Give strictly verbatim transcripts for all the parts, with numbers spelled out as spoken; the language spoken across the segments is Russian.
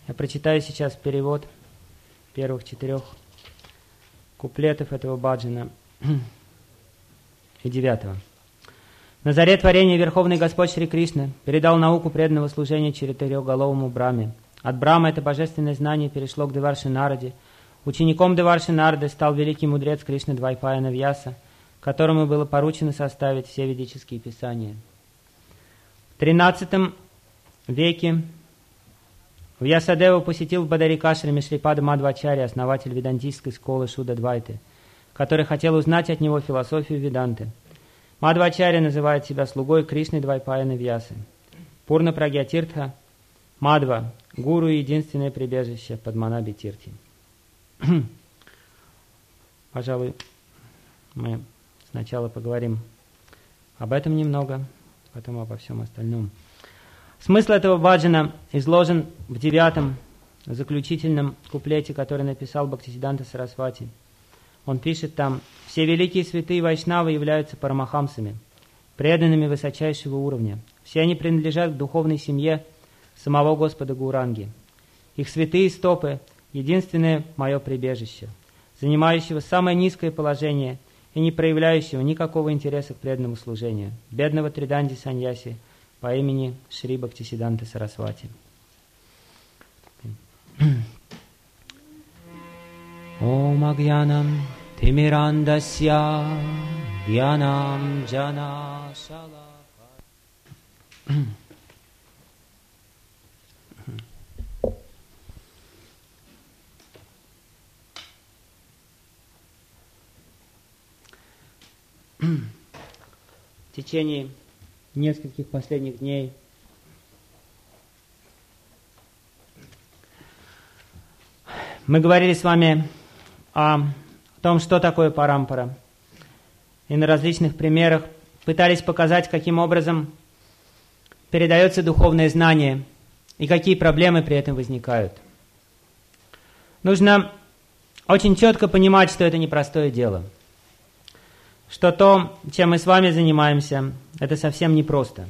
Я прочитаю сейчас перевод первых четырех куплетов этого баджана и девятого. На заре творения Верховный Господь Шри Кришна передал науку преданного служения четырехголовому Брахме. От Брахмы это божественное знание перешло к Деварши Нараде. Учеником Деварши Нарады стал великий мудрец Кришна Двайпаяна Вьяса, которому было поручено составить все ведические писания. В тринадцатом веке Вьясадева посетил в Бадарикашраме Шрипада Мадхвачарья, основатель ведантийской школы Шуддадвайты, который хотел узнать от него философию Веданты. Мадхвачарья называет себя слугой Кришны Двайпаяна Вьясы. Пурна Прагьятиртха, Мадхва, гуру и единственное прибежище Падманаби Тирти. Пожалуй, мы сначала поговорим об этом немного, потом обо всем остальном. Смысл этого баджана изложен в девятом заключительном куплете, который написал Бхактисиддханта Сарасвати. Он пишет там: «Все великие святые вайшнавы являются парамахамсами, преданными высочайшего уровня. Все они принадлежат к духовной семье самого Господа Гауранги. Их святые стопы – единственное мое прибежище, занимающего самое низкое положение и не проявляющего никакого интереса к преданному служению, бедного Триданди Саньяси по имени Шри Бхактисиддханта Сарасвати». Ом агьянам тимирандасья гьянам джана шалака. В течение нескольких последних дней мы говорили с вами о том, что такое парампара, и на различных примерах пытались показать, каким образом передается духовное знание и какие проблемы при этом возникают. Нужно очень четко понимать, что это непростое дело, что то, чем мы с вами занимаемся, это совсем непросто.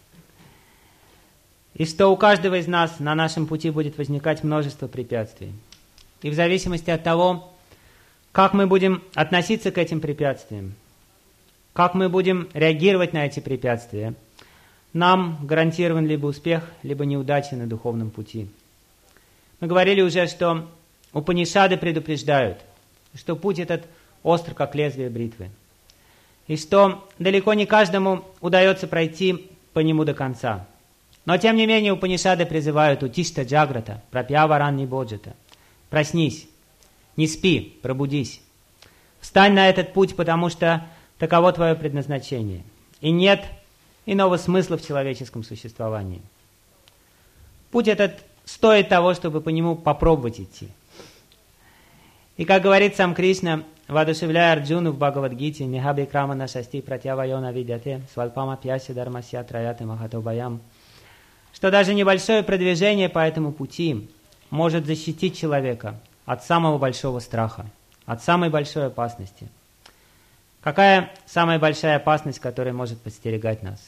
И что у каждого из нас на нашем пути будет возникать множество препятствий. И в зависимости от того, как мы будем относиться к этим препятствиям, как мы будем реагировать на эти препятствия, нам гарантирован либо успех, либо неудача на духовном пути. Мы говорили уже, что Упанишады предупреждают, что путь этот остр, как лезвие бритвы, и что далеко не каждому удается пройти по нему до конца. Но тем не менее Упанишады призывают «Утишта джаграта, прапьяваран нибоджата». Проснись, не спи, пробудись. Встань на этот путь, потому что таково твое предназначение. И нет иного смысла в человеческом существовании. Путь этот стоит того, чтобы по нему попробовать идти. И как говорит сам Кришна, воодушевляя Арджуну в Бхагавад-гите, «Михаби крамана шасти пратьявайона видяте, свальпама пьяси дармасья траяте махатобаям», что даже небольшое продвижение по этому пути может защитить человека от самого большого страха, от самой большой опасности. Какая самая большая опасность, которая может подстерегать нас?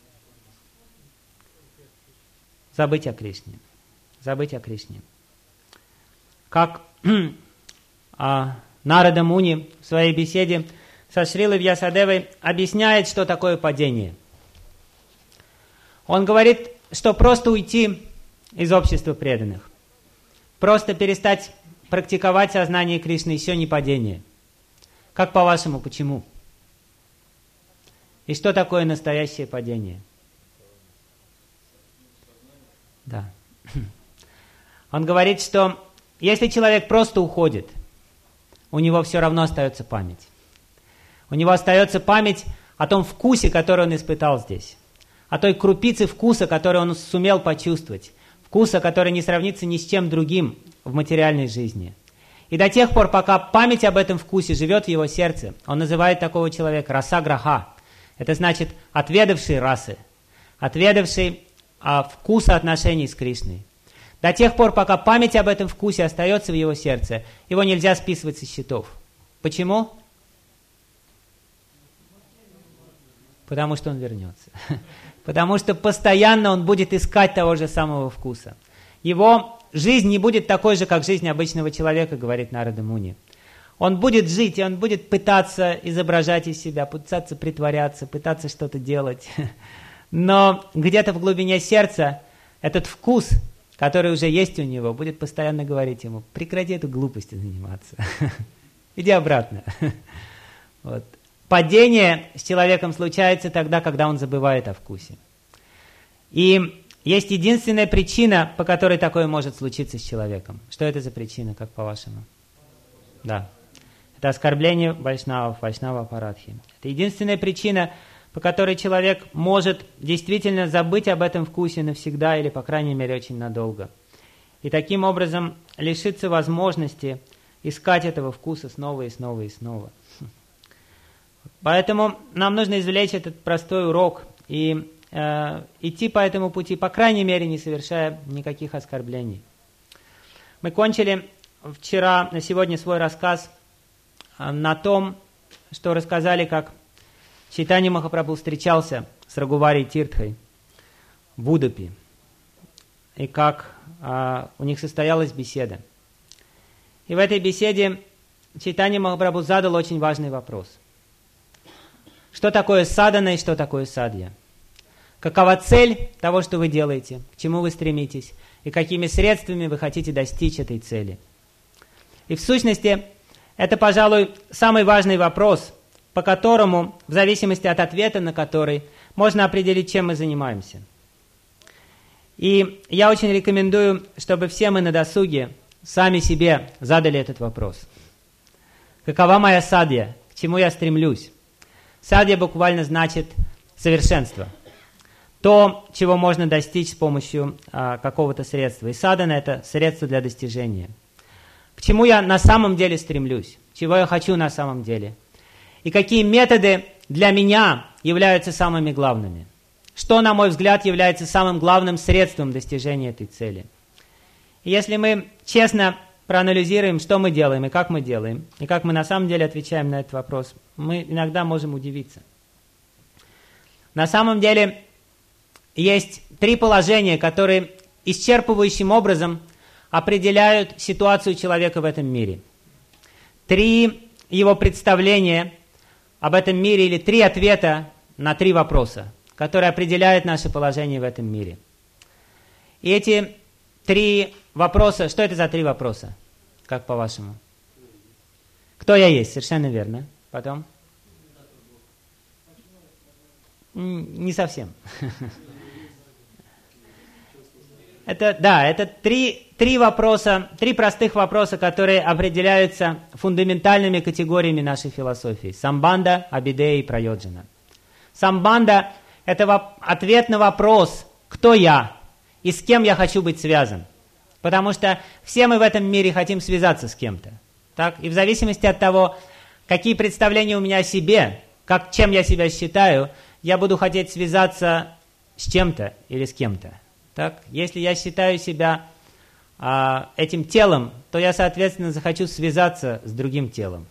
Забыть о Кришне. Забыть о Кришне. Как а, Нарада Муни в своей беседе со Шрилой Вьясадевой объясняет, что такое падение. Он говорит, что просто уйти из общества преданных, просто перестать практиковать сознание Кришны еще не падение. Как по-вашему, почему? И что такое настоящее падение? Да. Он говорит, что если человек просто уходит, у него все равно остается память. У него остается память о том вкусе, который он испытал здесь, о той крупице вкуса, который он сумел почувствовать, вкуса, который не сравнится ни с чем другим в материальной жизни. И до тех пор, пока память об этом вкусе живет в его сердце, он называет такого человека раса-граха. Это значит отведавший расы, отведавший а, вкуса отношений с Кришной. До тех пор, пока память об этом вкусе остается в его сердце, его нельзя списывать со счетов. Почему? Потому что он вернется. Потому что постоянно он будет искать того же самого вкуса. его жизнь не будет такой же, как жизнь обычного человека, говорит Нарада Муни. Он будет жить, и он будет пытаться изображать из себя, пытаться притворяться, пытаться что-то делать. Но где-то в глубине сердца этот вкус, который уже есть у него, будет постоянно говорить ему: прекрати эту глупостью заниматься. Иди обратно. Вот. Падение с человеком случается тогда, когда он забывает о вкусе. И есть единственная причина, по которой такое может случиться с человеком. Что это за причина, как по-вашему? Да. Это оскорбление вайшнавов, вайшнава апарадхи. Это единственная причина, по которой человек может действительно забыть об этом вкусе навсегда или, по крайней мере, очень надолго. И таким образом лишиться возможности искать этого вкуса снова и снова и снова. Поэтому нам нужно извлечь этот простой урок и э, идти по этому пути, по крайней мере, не совершая никаких оскорблений. Мы кончили вчера, на сегодня свой рассказ на том, что рассказали, как Чайтанья Махапрабху встречался с Рагувари Тиртхой в Удупи, и как а, у них состоялась беседа. И в этой беседе Чайтанья Махапрабху задал очень важный вопрос. Что такое садхана и что такое садья? Какова цель того, что вы делаете, к чему вы стремитесь, и какими средствами вы хотите достичь этой цели? И в сущности, это, пожалуй, самый важный вопрос, по которому, в зависимости от ответа на который, можно определить, чем мы занимаемся. И я очень рекомендую, чтобы все мы на досуге сами себе задали этот вопрос. Какова моя садья? К чему я стремлюсь? Садья буквально значит совершенство. То, чего можно достичь с помощью а, какого-то средства. И садхана – это средство для достижения. К чему я на самом деле стремлюсь? Чего я хочу на самом деле? И какие методы для меня являются самыми главными? Что, на мой взгляд, является самым главным средством достижения этой цели? И если мы честно проанализируем, что мы делаем и как мы делаем, и как мы на самом деле отвечаем на этот вопрос, мы иногда можем удивиться. На самом деле есть три положения, которые исчерпывающим образом определяют ситуацию человека в этом мире. Три его представления об этом мире или три ответа на три вопроса, которые определяют наше положение в этом мире. И эти три вопроса, что это за три вопроса, как по-вашему? Кто я есть? Совершенно верно. Потом? Не совсем. Это, да, это три, три вопроса, три простых вопроса, которые определяются фундаментальными категориями нашей философии. Самбанда, абидея и прайоджана. Самбанда – это воп- ответ на вопрос, кто я и с кем я хочу быть связан. Потому что все мы в этом мире хотим связаться с кем-то. Так? И в зависимости от того, какие представления у меня о себе, как, чем я себя считаю, я буду хотеть связаться с чем-то или с кем-то. Так? Если я считаю себя а, этим телом, то я, соответственно, захочу связаться с другим телом.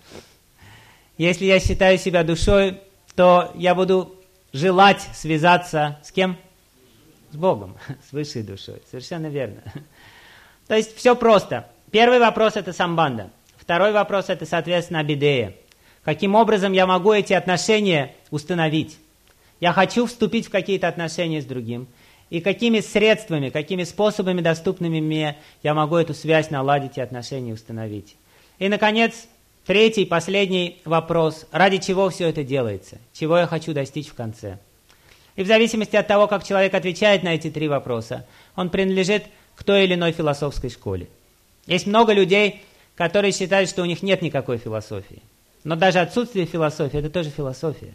Если я считаю себя душой, то я буду желать связаться с кем? С Богом, с высшей душой. Совершенно верно. То есть все просто. Первый вопрос – это самбанда. Второй вопрос – это, соответственно, абидея. Каким образом я могу эти отношения установить? Я хочу вступить в какие-то отношения с другим. И какими средствами, какими способами, доступными мне, я могу эту связь наладить и отношения установить. И, наконец, третий, последний вопрос. Ради чего все это делается? Чего я хочу достичь в конце? И в зависимости от того, как человек отвечает на эти три вопроса, он принадлежит к той или иной философской школе. Есть много людей, которые считают, что у них нет никакой философии. Но даже отсутствие философии – это тоже философия.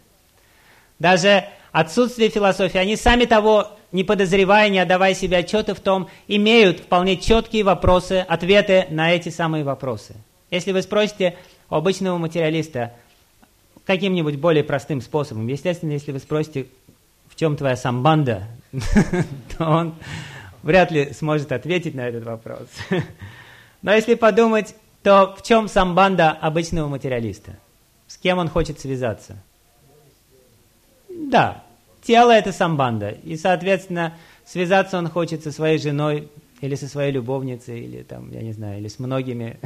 Даже отсутствие философии, они сами того не подозревая, не отдавая себе отчета в том, имеют вполне четкие вопросы, ответы на эти самые вопросы. Если вы спросите у обычного материалиста каким-нибудь более простым способом, естественно, если вы спросите, в чем твоя самбанда, то он вряд ли сможет ответить на этот вопрос. Но если подумать, то в чем самбанда обычного материалиста? С кем он хочет связаться? Да, тело – это самбанда. И, соответственно, связаться он хочет со своей женой, или со своей любовницей, или там, я не знаю, или с многими.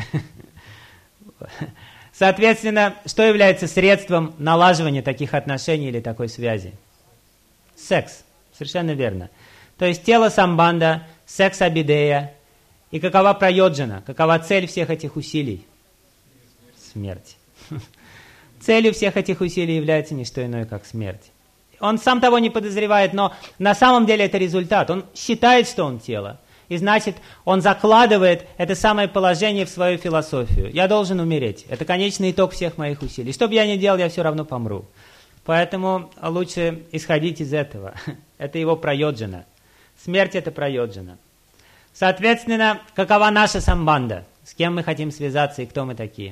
Соответственно, что является средством налаживания таких отношений или такой связи? Секс. Совершенно верно. То есть тело самбанда, секс абидея. И какова прайоджана? Какова цель всех этих усилий? Смерть. Целью всех этих усилий является не что иное, как смерть. Он сам того не подозревает, но на самом деле это результат. Он считает, что он тело. И значит, он закладывает это самое положение в свою философию. Я должен умереть. Это конечный итог всех моих усилий. Что бы я ни делал, я все равно помру. Поэтому лучше исходить из этого. Это его прайоджана. Смерть – это прайоджана. Соответственно, какова наша самбанда? С кем мы хотим связаться и кто мы такие?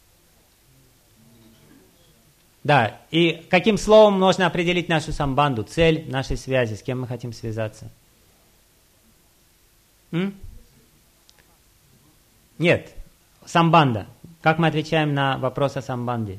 Да, и каким словом можно определить нашу самбанду, цель нашей связи, с кем мы хотим связаться? М? Нет, самбанда. Как мы отвечаем на вопрос о самбанде?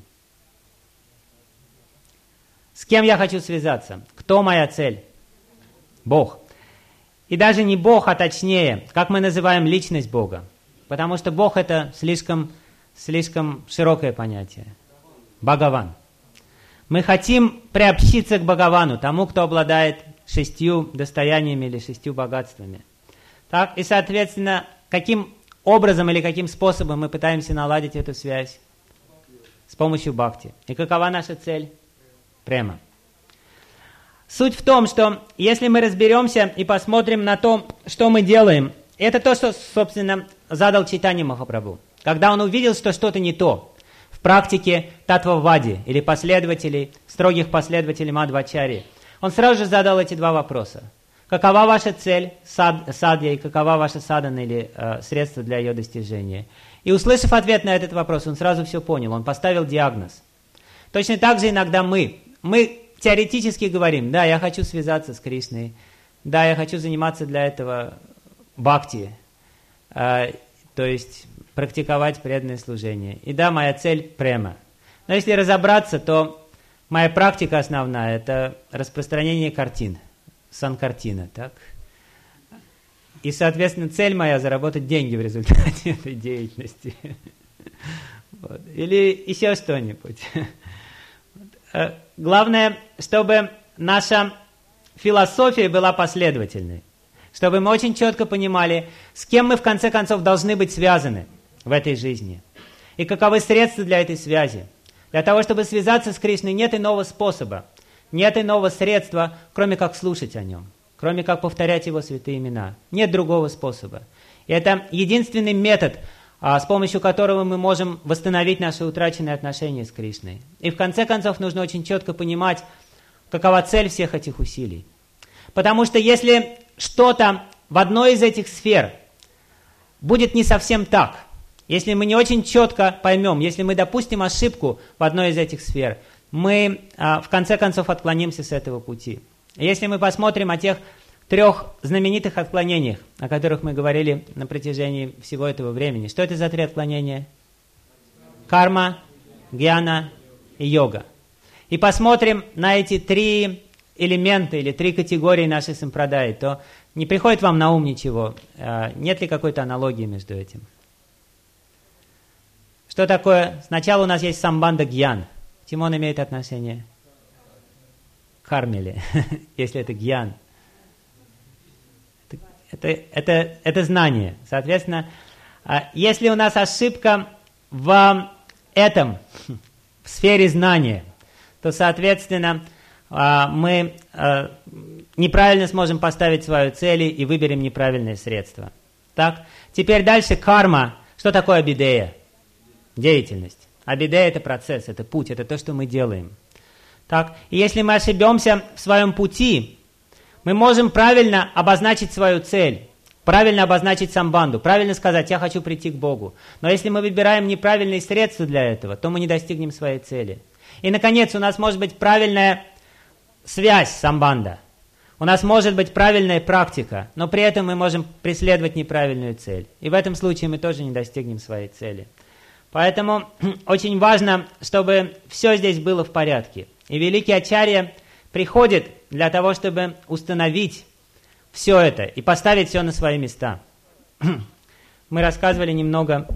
С кем я хочу связаться? Кто моя цель? Бог. И даже не Бог, а точнее, как мы называем личность Бога. Потому что Бог это слишком, слишком широкое понятие. Бхагаван. Мы хотим приобщиться к Бхагавану, тому, кто обладает шестью достояниями или шестью богатствами. Так, и, соответственно, каким образом или каким способом мы пытаемся наладить эту связь? С помощью бхакти. И какова наша цель? Према. Суть в том, что если мы разберемся и посмотрим на то, что мы делаем, это то, что, собственно, задал Чайтанья Махапрабху. Когда он увидел, что что-то не то в практике Татвавади или последователей, строгих последователей Мадхвачарьи, он сразу же задал эти два вопроса. Какова ваша цель, сад, садья, и какова ваша садхана или э, средство для ее достижения? И услышав ответ на этот вопрос, он сразу все понял, он поставил диагноз. Точно так же иногда мы, мы теоретически говорим, да, я хочу связаться с Кришной, да, я хочу заниматься для этого бхакти, э, то есть практиковать преданное служение. И да, моя цель према. Но если разобраться, то моя практика основная – это распространение картин, санкартина, так? И, соответственно, цель моя – заработать деньги в результате этой деятельности. Вот. Или еще что-нибудь. Главное, чтобы наша философия была последовательной. Чтобы мы очень четко понимали, с кем мы в конце концов должны быть связаны в этой жизни. И каковы средства для этой связи. Для того, чтобы связаться с Кришной, нет иного способа, нет иного средства, кроме как слушать о нем, кроме как повторять его святые имена. Нет другого способа. И это единственный метод, с помощью которого мы можем восстановить наши утраченные отношения с Кришной. И в конце концов нужно очень четко понимать, какова цель всех этих усилий. Потому что если что-то в одной из этих сфер будет не совсем так, если мы не очень четко поймем, если мы допустим ошибку в одной из этих сфер, мы а, в конце концов отклонимся с этого пути. Если мы посмотрим о тех трех знаменитых отклонениях, о которых мы говорили на протяжении всего этого времени. Что это за три отклонения? Карма, гьяна и йога. И посмотрим на эти три элемента или три категории нашей сампрадаи, то не приходит вам на ум ничего. Нет ли какой-то аналогии между этим? Что такое? Сначала у нас есть самбанда гьян. К чему он имеет отношение? К карме, если это гьян. Это, это, это знание. Соответственно, если у нас ошибка в этом, в сфере знания, то, соответственно, мы неправильно сможем поставить свою цель и выберем неправильные средства. Так? Теперь дальше карма. Что такое абидея? Деятельность. Абидея – это процесс, это путь, это то, что мы делаем. Так? И если мы ошибемся в своем пути, мы можем правильно обозначить свою цель, правильно обозначить самбанду, правильно сказать «я хочу прийти к Богу». Но если мы выбираем неправильные средства для этого, то мы не достигнем своей цели. И, наконец, у нас может быть правильная связь самбанда. У нас может быть правильная практика, но при этом мы можем преследовать неправильную цель. И в этом случае мы тоже не достигнем своей цели. Поэтому очень важно, чтобы все здесь было в порядке. И великий ачарья приходит для того, чтобы установить все это и поставить все на свои места. Мы рассказывали немного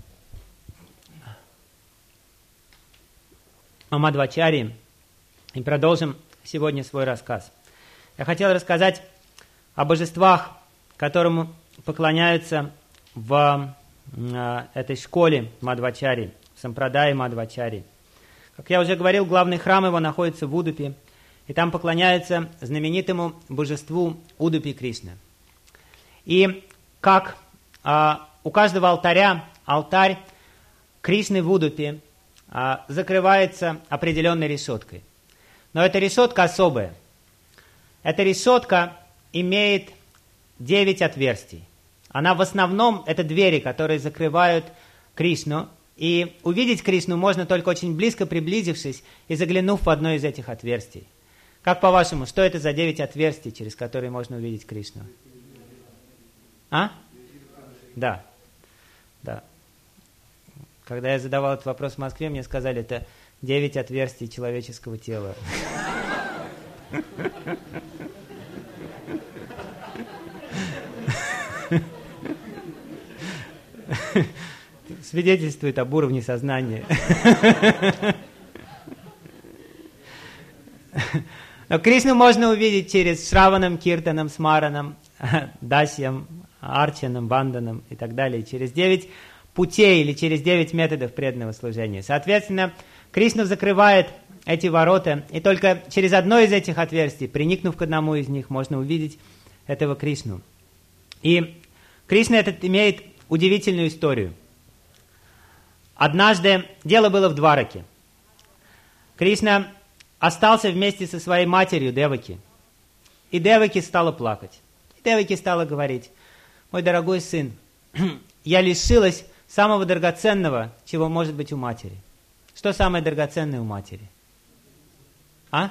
о Мадхвачарье и продолжим сегодня свой рассказ. Я хотел рассказать о божествах, которому поклоняются в э, этой школе Мадхвачарьи, в Сампрадае Мадхвачарьи. Как я уже говорил, главный храм его находится в Удупе, и там поклоняются знаменитому божеству Удупи Кришна. И как э, у каждого алтаря, алтарь Кришны в Удупе э, закрывается определенной решеткой. Но эта решетка особая. Эта решетка имеет девять отверстий. Она в основном, это двери, которые закрывают Кришну. И увидеть Кришну можно только очень близко приблизившись и заглянув в одно из этих отверстий. Как по-вашему, что это за девять отверстий, через которые можно увидеть Кришну? А? Да. Да. Когда я задавал этот вопрос в Москве, мне сказали, это девять отверстий человеческого тела. Свидетельствует об уровне сознания. Но Кришну можно увидеть через Шраванам, Киртанам, Смаранам, Дасьям, Арчанам, Банданам и так далее. Через девять путей или через девять методов преданного служения. Соответственно, Кришна закрывает эти ворота, и только через одно из этих отверстий, приникнув к одному из них, можно увидеть этого Кришну. И Кришна этот имеет удивительную историю. Однажды дело было в Двараке. Кришна остался вместе со своей матерью Деваки. И Деваки стала плакать. И Деваки стала говорить: «Мой дорогой сын, я лишилась самого драгоценного, чего может быть у матери». Что самое драгоценное у матери? А?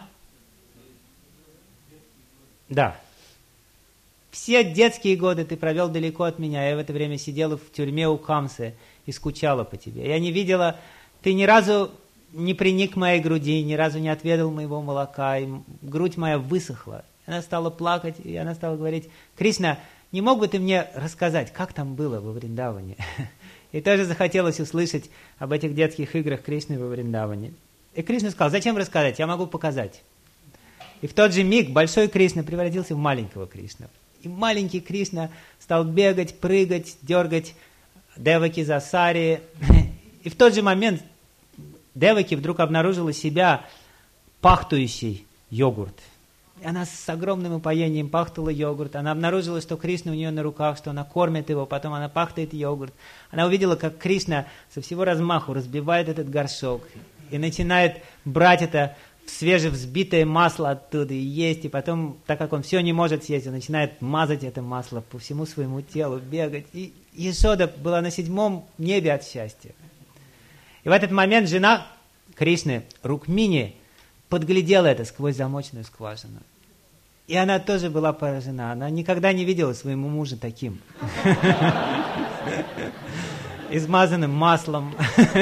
Да. Все детские годы ты провел далеко от меня. Я в это время сидела в тюрьме у Камсы и скучала по тебе. Я не видела, ты ни разу не приник к моей груди, ни разу не отведал моего молока, и грудь моя высохла. Она стала плакать, и она стала говорить: «Кришна, не мог бы ты мне рассказать, как там было во Вриндаване?» И тоже захотелось услышать об этих детских играх Кришны во Вриндаване. И Кришна сказал: «Зачем рассказать? Я могу показать». И в тот же миг большой Кришна превратился в маленького Кришну. И маленький Кришна стал бегать, прыгать, дергать Деваки за сари. И в тот же момент Деваки вдруг обнаружила себя пахтующей йогурт. И она с огромным упоением пахтала йогурт. Она обнаружила, что Кришна у нее на руках, что она кормит его, потом она пахтает йогурт. Она увидела, как Кришна со всего размаху разбивает этот горшок и начинает брать это свежевзбитое масло оттуда и есть. И потом, так как он все не может съесть, он начинает мазать это масло по всему своему телу, бегать. И Яшода была на седьмом небе от счастья. И в этот момент жена Кришны, Рукмини, подглядела это сквозь замочную скважину. И она тоже была поражена. Она никогда не видела своему мужа таким. Измазанным маслом.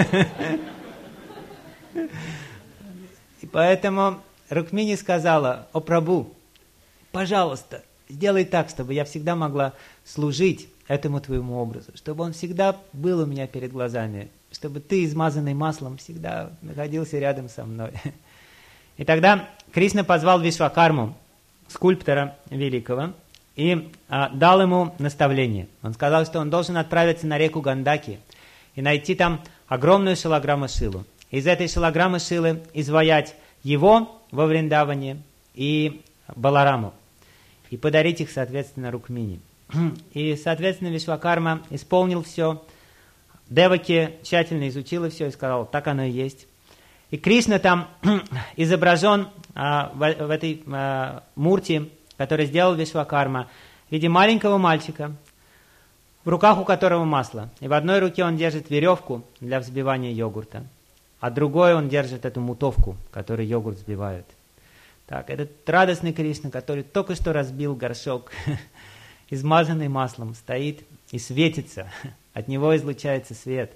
И поэтому Рукмини сказала: «О Прабху, пожалуйста, сделай так, чтобы я всегда могла служить этому твоему образу, чтобы он всегда был у меня перед глазами, чтобы ты, измазанный маслом, всегда находился рядом со мной». И тогда Кришна позвал Вишвакарму, скульптора великого, и а, дал ему наставление. Он сказал, что он должен отправиться на реку Гандаки и найти там огромную шалаграма-шилу. Из этой шалаграма-шилы изваять его во Вриндаване и Балараму, и подарить их, соответственно, Рукмини. И, соответственно, Вишвакарма исполнил все. Деваки тщательно изучила все и сказала: так оно и есть. И Кришна там изображен а, в, в этой а, мурти, который сделал Вишвакарма, в виде маленького мальчика, в руках у которого масло. И в одной руке он держит веревку для взбивания йогурта, а другой он держит эту мутовку, которой йогурт взбивают. Так, этот радостный Кришна, который только что разбил горшок, измазанный маслом, стоит и светится. От него излучается свет.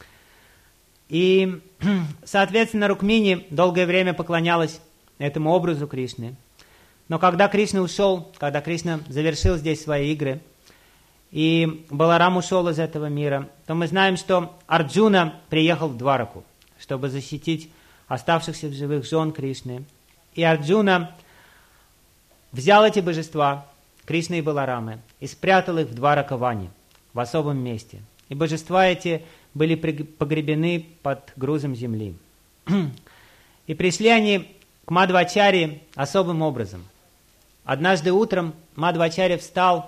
И, соответственно, Рукмини долгое время поклонялась этому образу Кришны. Но когда Кришна ушел, когда Кришна завершил здесь свои игры, и Баларам ушел из этого мира, то мы знаем, что Арджуна приехал в Двараку, чтобы защитить оставшихся в живых жен Кришны. И Арджуна взял эти божества, Кришны и Баларамы, и спрятал их в Дваракаване, в особом месте. И божества эти были погребены под грузом земли. И пришли они к Мадхвачарье особым образом. Однажды утром Мадхвачарья встал,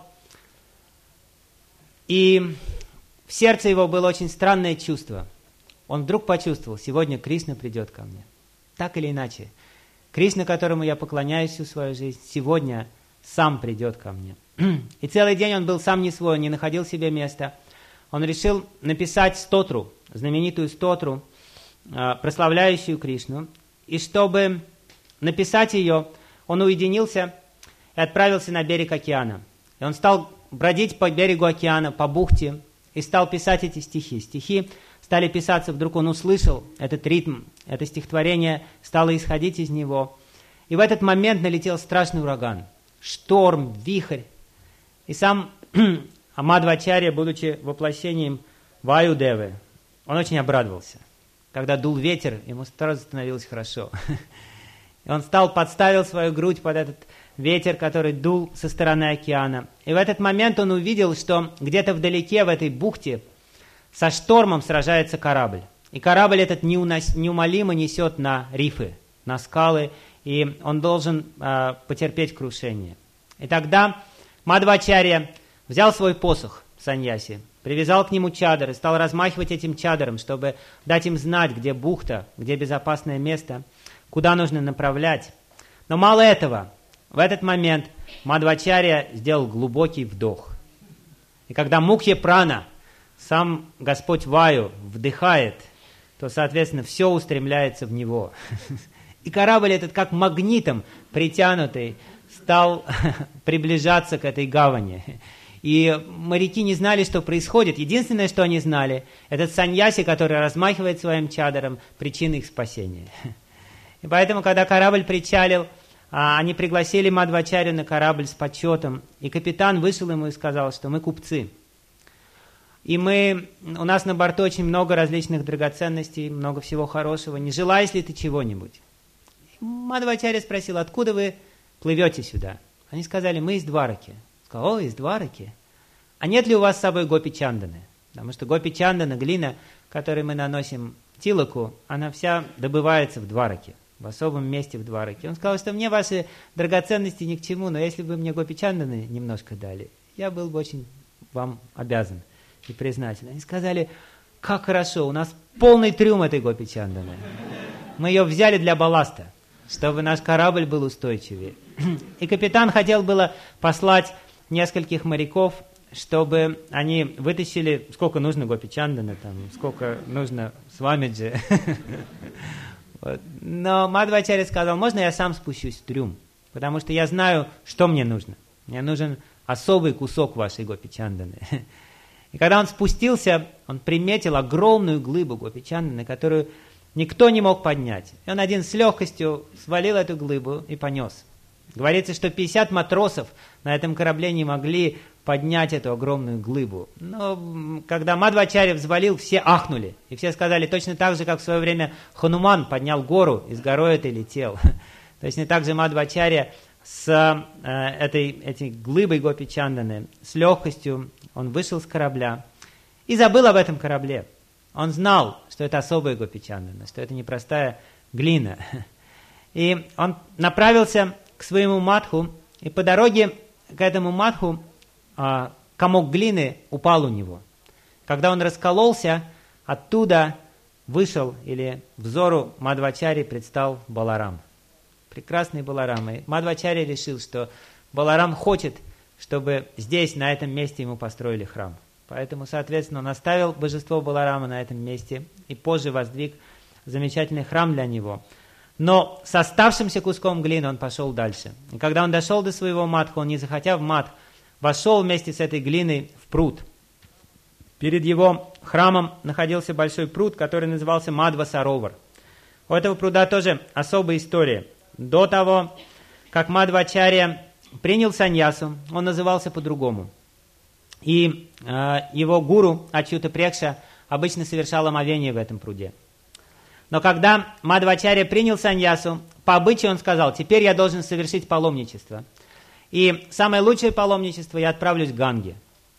и в сердце его было очень странное чувство. Он вдруг почувствовал, сегодня Кришна придет ко мне. Так или иначе, Кришна, которому я поклоняюсь всю свою жизнь, сегодня сам придет ко мне. И целый день он был сам не свой, он не находил себе места. Он решил написать стотру, знаменитую стотру, прославляющую Кришну. И чтобы написать ее, он уединился и отправился на берег океана. И он стал бродить по берегу океана, по бухте, и стал писать эти стихи. Стихи стали писаться, вдруг он услышал этот ритм, это стихотворение стало исходить из него. И в этот момент налетел страшный ураган, шторм, вихрь. И сам Мадхвачарья, будучи воплощением Ваюдевы, он очень обрадовался. Когда дул ветер, ему сразу становилось хорошо. И он стал, подставил свою грудь под этот ветер, который дул со стороны океана. И в этот момент он увидел, что где-то вдалеке, в этой бухте, со штормом сражается корабль. И корабль этот неунос, неумолимо несет на рифы, на скалы, и он должен э, потерпеть крушение. И тогда Мадхвачарья взял свой посох саньяси, привязал к нему чадр и стал размахивать этим чадром, чтобы дать им знать, где бухта, где безопасное место, куда нужно направлять. Но мало этого. В этот момент Мадхвачарья сделал глубокий вдох. И когда Мукхья Прана, сам Господь Ваю, вдыхает, то, соответственно, все устремляется в него. И корабль этот, как магнитом притянутый, стал приближаться к этой гавани. И моряки не знали, что происходит. Единственное, что они знали, этот саньяси, который размахивает своим чадром, причина их спасения. И поэтому, когда корабль причалил, они пригласили Мадхвачарью на корабль с почетом. И капитан вышел ему и сказал, что мы купцы. И мы, у нас на борту очень много различных драгоценностей, много всего хорошего. Не желаешь ли ты чего-нибудь? Мадхвачарья спросил, откуда вы плывете сюда? Они сказали, мы из Двараки. Сказал, о, из Двараки. А нет ли у вас с собой гопи-чанданы? Потому что гопи-чандана, глина, которой мы наносим тилаку, она вся добывается в Двараке, в особом месте в Двараке. Он сказал, что мне ваши драгоценности ни к чему, но если бы вы мне гопи-чанданы немножко дали, я был бы очень вам обязан и признателен. Они сказали, как хорошо, у нас полный трюм этой гопи-чанданы. Мы ее взяли для балласта, чтобы наш корабль был устойчивее. И капитан хотел было послать нескольких моряков, чтобы они вытащили, сколько нужно гопи-чандана, там, сколько нужно свамиджи. Но Мадхвачарья сказал, можно я сам спущусь в трюм, потому что я знаю, что мне нужно. Мне нужен особый кусок вашей гопи-чанданы. И когда он спустился, он приметил огромную глыбу гопи-чанданы, которую никто не мог поднять. И он один с легкостью свалил эту глыбу и понес. Говорится, что пятьдесят матросов на этом корабле не могли поднять эту огромную глыбу. Но когда Мадхвачарья взвалил, все ахнули. И все сказали, точно так же, как в свое время Хануман поднял гору, и с горой этой летел. Точно так же Мадхвачарья с э, этой, этой глыбой гопи-чанданы, с легкостью он вышел с корабля и забыл об этом корабле. Он знал, что это особая гопи-чандана, что это непростая глина. И он направился к своему матху, и по дороге к этому матху а, комок глины упал у него. Когда он раскололся, оттуда вышел, или взору Мадхвачарьи предстал Баларам. Прекрасный Баларам. И Мадхвачарья решил, что Баларам хочет, чтобы здесь, на этом месте, ему построили храм. Поэтому, соответственно, он оставил божество Баларама на этом месте и позже воздвиг замечательный храм для него. Но с оставшимся куском глины он пошел дальше. И когда он дошел до своего матха, он, не захотя в матх, вошел вместе с этой глиной в пруд. Перед его храмом находился большой пруд, который назывался Мадхва-саровар. У этого пруда тоже особая история. До того, как Мадхвачарья принял саньясу, он назывался по-другому. И э, его гуру Ачюта Прекша обычно совершал омовение в этом пруде. Но когда Мадхвачарья принял саньясу, по обычаю он сказал: теперь я должен совершить паломничество. И самое лучшее паломничество — я отправлюсь к Ганге.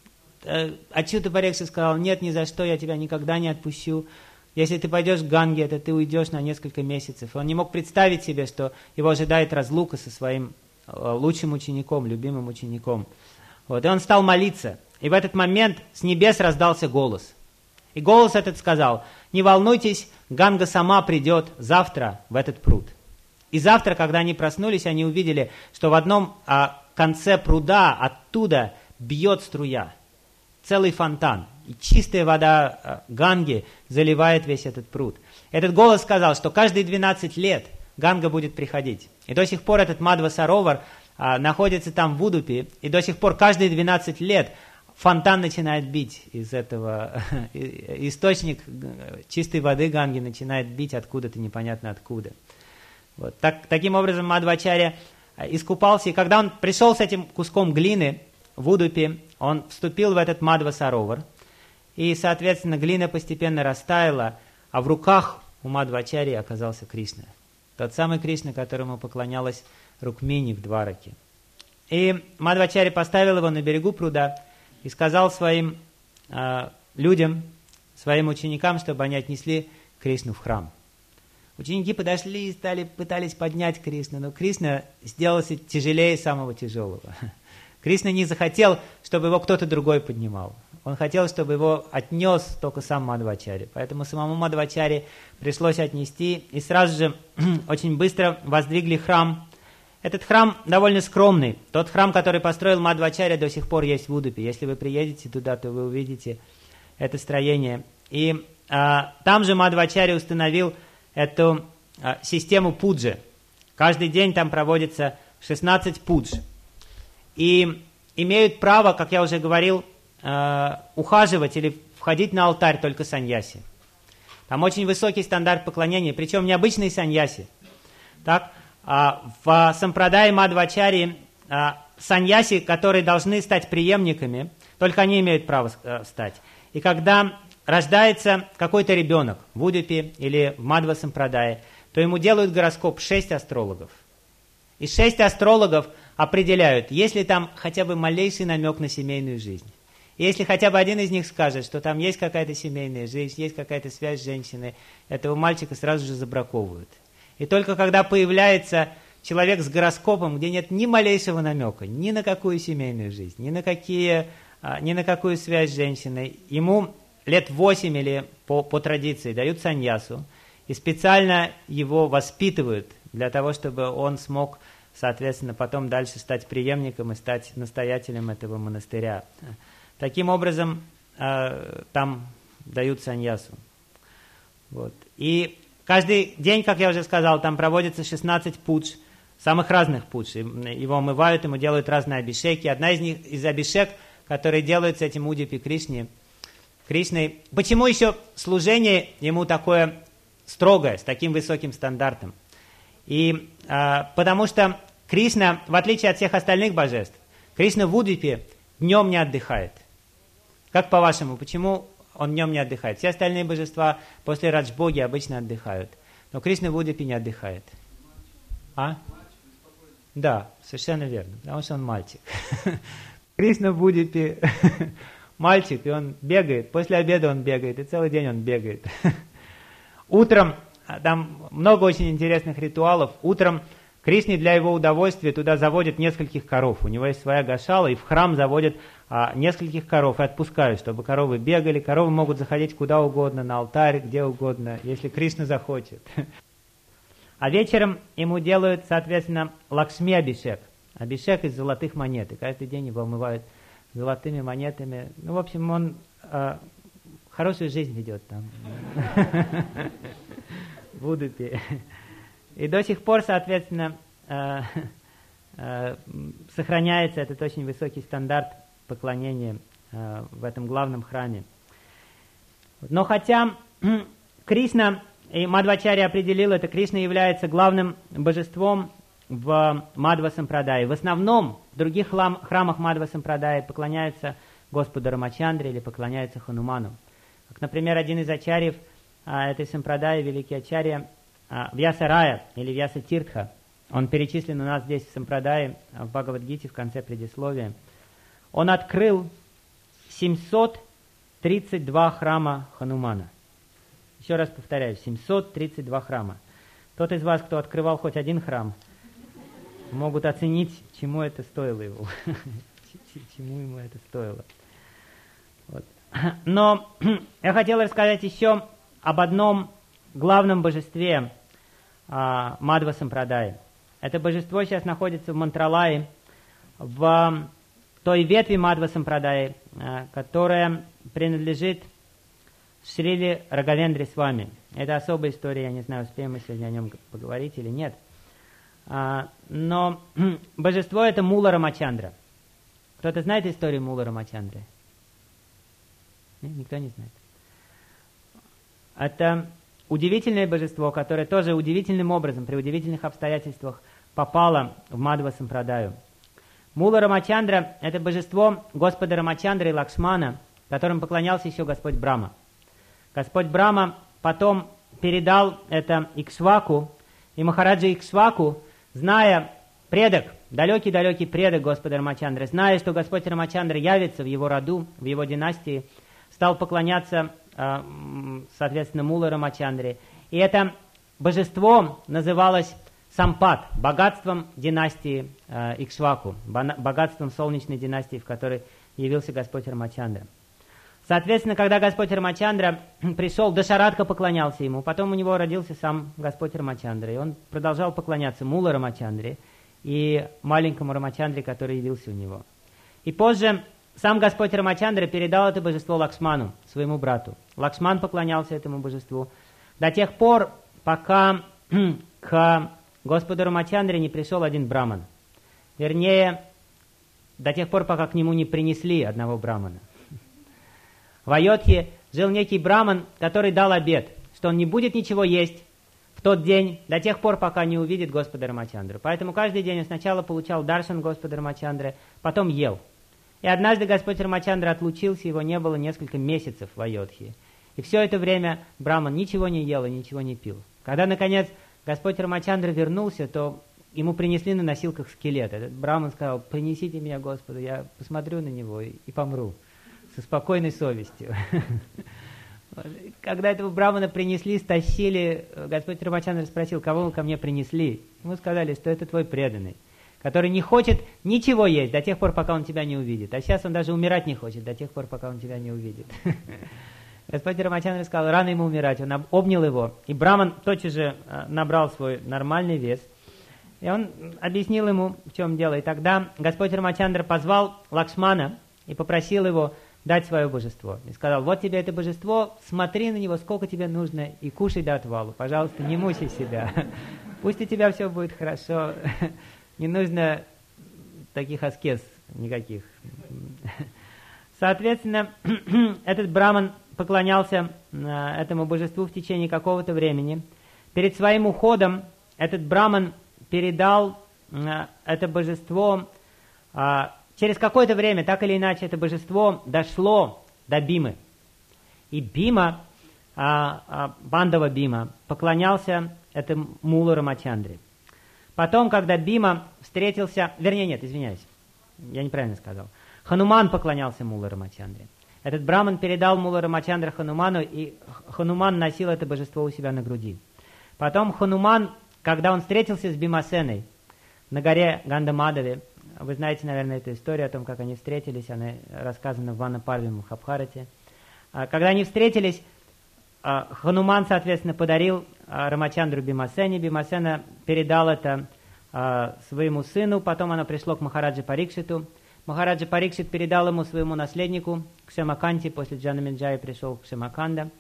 Ачюта Прекша сказал: нет, ни за что, я тебя никогда не отпущу. Если ты пойдешь к Ганге, это ты уйдешь на несколько месяцев. Он не мог представить себе, что его ожидает разлука со своим лучшим учеником, любимым учеником. Вот. И он стал молиться. И в этот момент с небес раздался голос. И голос этот сказал: не волнуйтесь, Ганга сама придет завтра в этот пруд. И завтра, когда они проснулись, они увидели, что в одном а, конце пруда оттуда бьет струя. Целый фонтан. И чистая вода а, Ганги заливает весь этот пруд. Этот голос сказал, что каждые двенадцать лет Ганга будет приходить. И до сих пор этот Мадхва Саровар а, находится там в Удупи. И до сих пор каждые двенадцать лет фонтан начинает бить из этого, источник чистой воды Ганги начинает бить откуда-то, непонятно откуда. Вот. Так, таким образом Мадхвачарья искупался, и когда он пришел с этим куском глины в Удупи, он вступил в этот Мадхва Саровар, и, соответственно, глина постепенно растаяла, а в руках у Мадхвачарьи оказался Кришна. Тот самый Кришна, которому поклонялась Рукмини в Двараке. И Мадхвачарья поставил его на берегу пруда и сказал своим э, людям, своим ученикам, чтобы они отнесли Кришну в храм. Ученики подошли и стали, пытались поднять Кришну, но Кришна сделался тяжелее самого тяжелого. Кришна не захотел, чтобы его кто-то другой поднимал. Он хотел, чтобы его отнес только сам Мадхвачарья. Поэтому самому Мадхвачарье пришлось отнести, и сразу же очень быстро воздвигли храм. Этот храм довольно скромный. Тот храм, который построил Мадхвачарья, до сих пор есть в Удупе. Если вы приедете туда, то вы увидите это строение. И а, там же Мадхвачарья установил эту а, систему пуджи. Каждый день там проводится шестнадцать пудж. И имеют право, как я уже говорил, э, ухаживать или входить на алтарь только саньяси. Там очень высокий стандарт поклонения, причем не обычные саньяси. Так, а в сампрадае Мадхвачарьи а, саньяси, которые должны стать преемниками, только они имеют право а, стать. И когда рождается какой-то ребенок в Удупе или в Мадхва сампрадае, то ему делают гороскоп шесть астрологов. И шесть астрологов определяют, есть ли там хотя бы малейший намек на семейную жизнь. И если хотя бы один из них скажет, что там есть какая-то семейная жизнь, есть какая-то связь с женщиной, этого мальчика сразу же забраковывают. И только когда появляется человек с гороскопом, где нет ни малейшего намека, ни на какую семейную жизнь, ни на, какие, ни на какую связь с женщиной, ему лет восемь или по, по традиции дают саньясу и специально его воспитывают для того, чтобы он смог, соответственно, потом дальше стать преемником и стать настоятелем этого монастыря. Таким образом, э, там дают саньясу. Вот. И каждый день, как я уже сказал, там проводится шестнадцать пудж, самых разных пудж. Его омывают, ему делают разные абишеки. Одна из них, из абишек, которые делаются этим Удипи Кришне, Кришной. Почему еще служение ему такое строгое, с таким высоким стандартом? И э, потому что Кришна, в отличие от всех остальных божеств, Кришна в Удипе днем не отдыхает. Как по-вашему, почему он днем не отдыхает? Все остальные божества после Раджбоги обычно отдыхают. Но Кришна в Удипе не отдыхает. А? Да, совершенно верно, потому что он мальчик. Кришна в Удипе мальчик, и он бегает. После обеда он бегает, и целый день он бегает. Утром, там много очень интересных ритуалов. Утром Кришне для его удовольствия туда заводят нескольких коров. У него есть своя гошала, и в храм заводят а, нескольких коров и отпускают, чтобы коровы бегали. Коровы могут заходить куда угодно, на алтарь, где угодно, если Кришна захочет. А вечером ему делают, соответственно, Лакшми Абишек. Абишек из золотых монет. И каждый день его омывают золотыми монетами. Ну, в общем, он а, хорошую жизнь ведет там. В Удупе. И до сих пор, соответственно, э, э, сохраняется этот очень высокий стандарт поклонения э, в этом главном храме. Но хотя Кришна, и Мадхвачарья определил это, Кришна является главным божеством в Мадхва Сампрадае. В основном в других храм, храмах Мадхва Сампрадая поклоняются Господу Рамачандре или поклоняются Хануману. Как, например, один из ачарьев а, этой Сампрадая, великий ачарья а, Вьясарая или Вьяса Тиртха, он перечислен у нас здесь в Сампрадае, в Бхагавад-гите, в конце предисловия. Он открыл семьсот тридцать два храма Ханумана. Еще раз повторяю, семьсот тридцать два храма. Тот из вас, кто открывал хоть один храм, могут оценить, чему это стоило его. Чему ему это стоило. Вот. Но я хотел рассказать еще об одном главном божестве а, Мадхва Сампрадая. Это божество сейчас находится в Мантралае, в той ветви Мадхва Сампрадая, а, которая принадлежит Шриле Рагавендре Свами. Это особая история, я не знаю, успеем мы сегодня о нем поговорить или нет. А, но божество это Мула Рамачандра. Кто-то знает историю Мула Рамачандры? Нет, никто не знает. Это удивительное божество, которое тоже удивительным образом, при удивительных обстоятельствах попало в Мадхва Сампрадаю. Мула Рамачандра – это божество Господа Рамачандры и Лакшмана, которым поклонялся еще Господь Брахма. Господь Брахма потом передал это Икшваку, и Махараджа Икшваку, зная предок, далекий-далекий предок Господа Рамачандры, зная, что Господь Рамачандра явится в его роду, в его династии, стал поклоняться, соответственно, Мула Рамачандре. И это божество называлось Сампат, богатством династии Икшваку, богатством солнечной династии, в которой явился Господь Рамачандра. Соответственно, когда Господь Рамачандра пришел, Дашаратха поклонялся ему, потом у него родился сам Господь Рамачандра, и он продолжал поклоняться Мула Рамачандре и маленькому Рамачандре, который явился у него. И позже сам Господь Рамачандра передал это божество Лакшману, своему брату. Лакшман поклонялся этому божеству до тех пор, пока к Господу Рамачандре не пришел один браман. Вернее, до тех пор, пока к нему не принесли одного брамана. В Айодхе жил некий браман, который дал обет, что он не будет ничего есть в тот день, до тех пор, пока не увидит Господа Рамачандру. Поэтому каждый день он сначала получал даршан Господа Рамачандры, потом ел. И однажды Господь Рамачандра отлучился, его не было несколько месяцев в Айодхе. И все это время браман ничего не ел и ничего не пил. Когда, наконец, Господь Рамачандра вернулся, то ему принесли на носилках скелет. Этот браман сказал: принесите меня Господу, я посмотрю на него и, и помру со спокойной совестью. Когда этого брамана принесли, стащили, Господь Рамачандра спросил: кого вы ко мне принесли? Ему сказали, что это твой преданный, который не хочет ничего есть до тех пор, пока он тебя не увидит. А сейчас он даже умирать не хочет до тех пор, пока он тебя не увидит. Господь Рамачандра сказал: рано ему умирать. Он обнял его, и браман тотчас же набрал свой нормальный вес. И он объяснил ему, в чем дело. И тогда Господь Рамачандра позвал Лакшмана и попросил его дать свое божество. И сказал: вот тебе это божество, смотри на него, сколько тебе нужно, и кушай до отвалу. Пожалуйста, не мучай себя. Пусть у тебя все будет хорошо. Не нужно таких аскез никаких. Соответственно, этот браман поклонялся этому божеству в течение какого-то времени. Перед своим уходом этот браман передал это божество. Через какое-то время, так или иначе, это божество дошло до Бимы. И Бима, Бандава Бима, поклонялся этому Мулу Рамачандре. Потом, когда Бима встретился... Вернее, нет, извиняюсь, я неправильно сказал. Хануман поклонялся Мулу Рамачандре. Этот браман передал Мулу Рамачандре Хануману, и Хануман носил это божество у себя на груди. Потом Хануман, когда он встретился с Бимасеной на горе Гандамадаве, вы знаете, наверное, эту историю о том, как они встретились, она рассказана в Ванна-Парве Махабхарате. Когда они встретились, Хануман, соответственно, подарил Рамачандру Бимасене, Бимасена передал это своему сыну, потом оно пришло к Махараджа Парикшиту. Махараджа Парикшит передал ему своему наследнику, Кшемаканте, после Джанаминджая пришел Кшемаканда.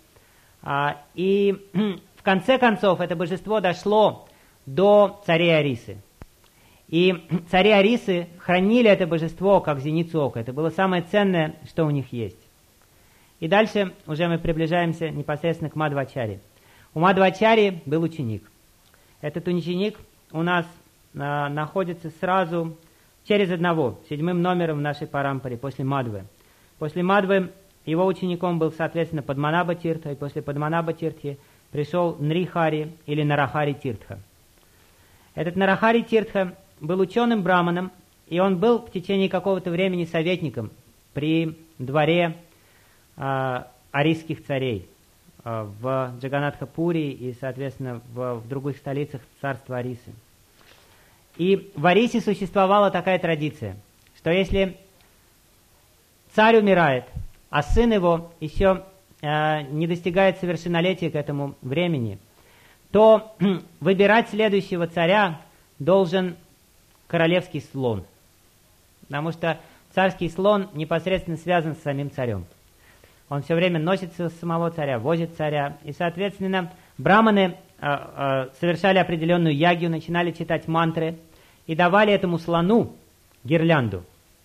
И в конце концов это божество дошло до царей Арисы. И цари Арисы хранили это божество как зеницу ока. Это было самое ценное, что у них есть. И дальше уже мы приближаемся непосредственно к Мадхвачаре. У Мадхвачари был ученик. Этот ученик у нас а, находится сразу через одного, седьмым номером в нашей парампаре, после Мадвы. После Мадвы его учеником был, соответственно, Падманаба Тиртха, и после Падманаба Тиртхи пришел Нрихари или Нарахари Тиртха. Этот Нарахари Тиртха был ученым браманом, и он был в течение какого-то времени советником при дворе э, арийских царей э, в Джаганатха-Пури и, соответственно, в, в других столицах царства Арисы. И в Арисе существовала такая традиция, что если царь умирает, а сын его еще э, не достигает совершеннолетия к этому времени, то выбирать следующего царя должен королевский слон. Потому что царский слон непосредственно связан с самим царем. Он все время носится с самого царя, возит царя. И, соответственно, браманы э, э, совершали определенную ягью, начинали читать мантры и давали этому слону гирлянду.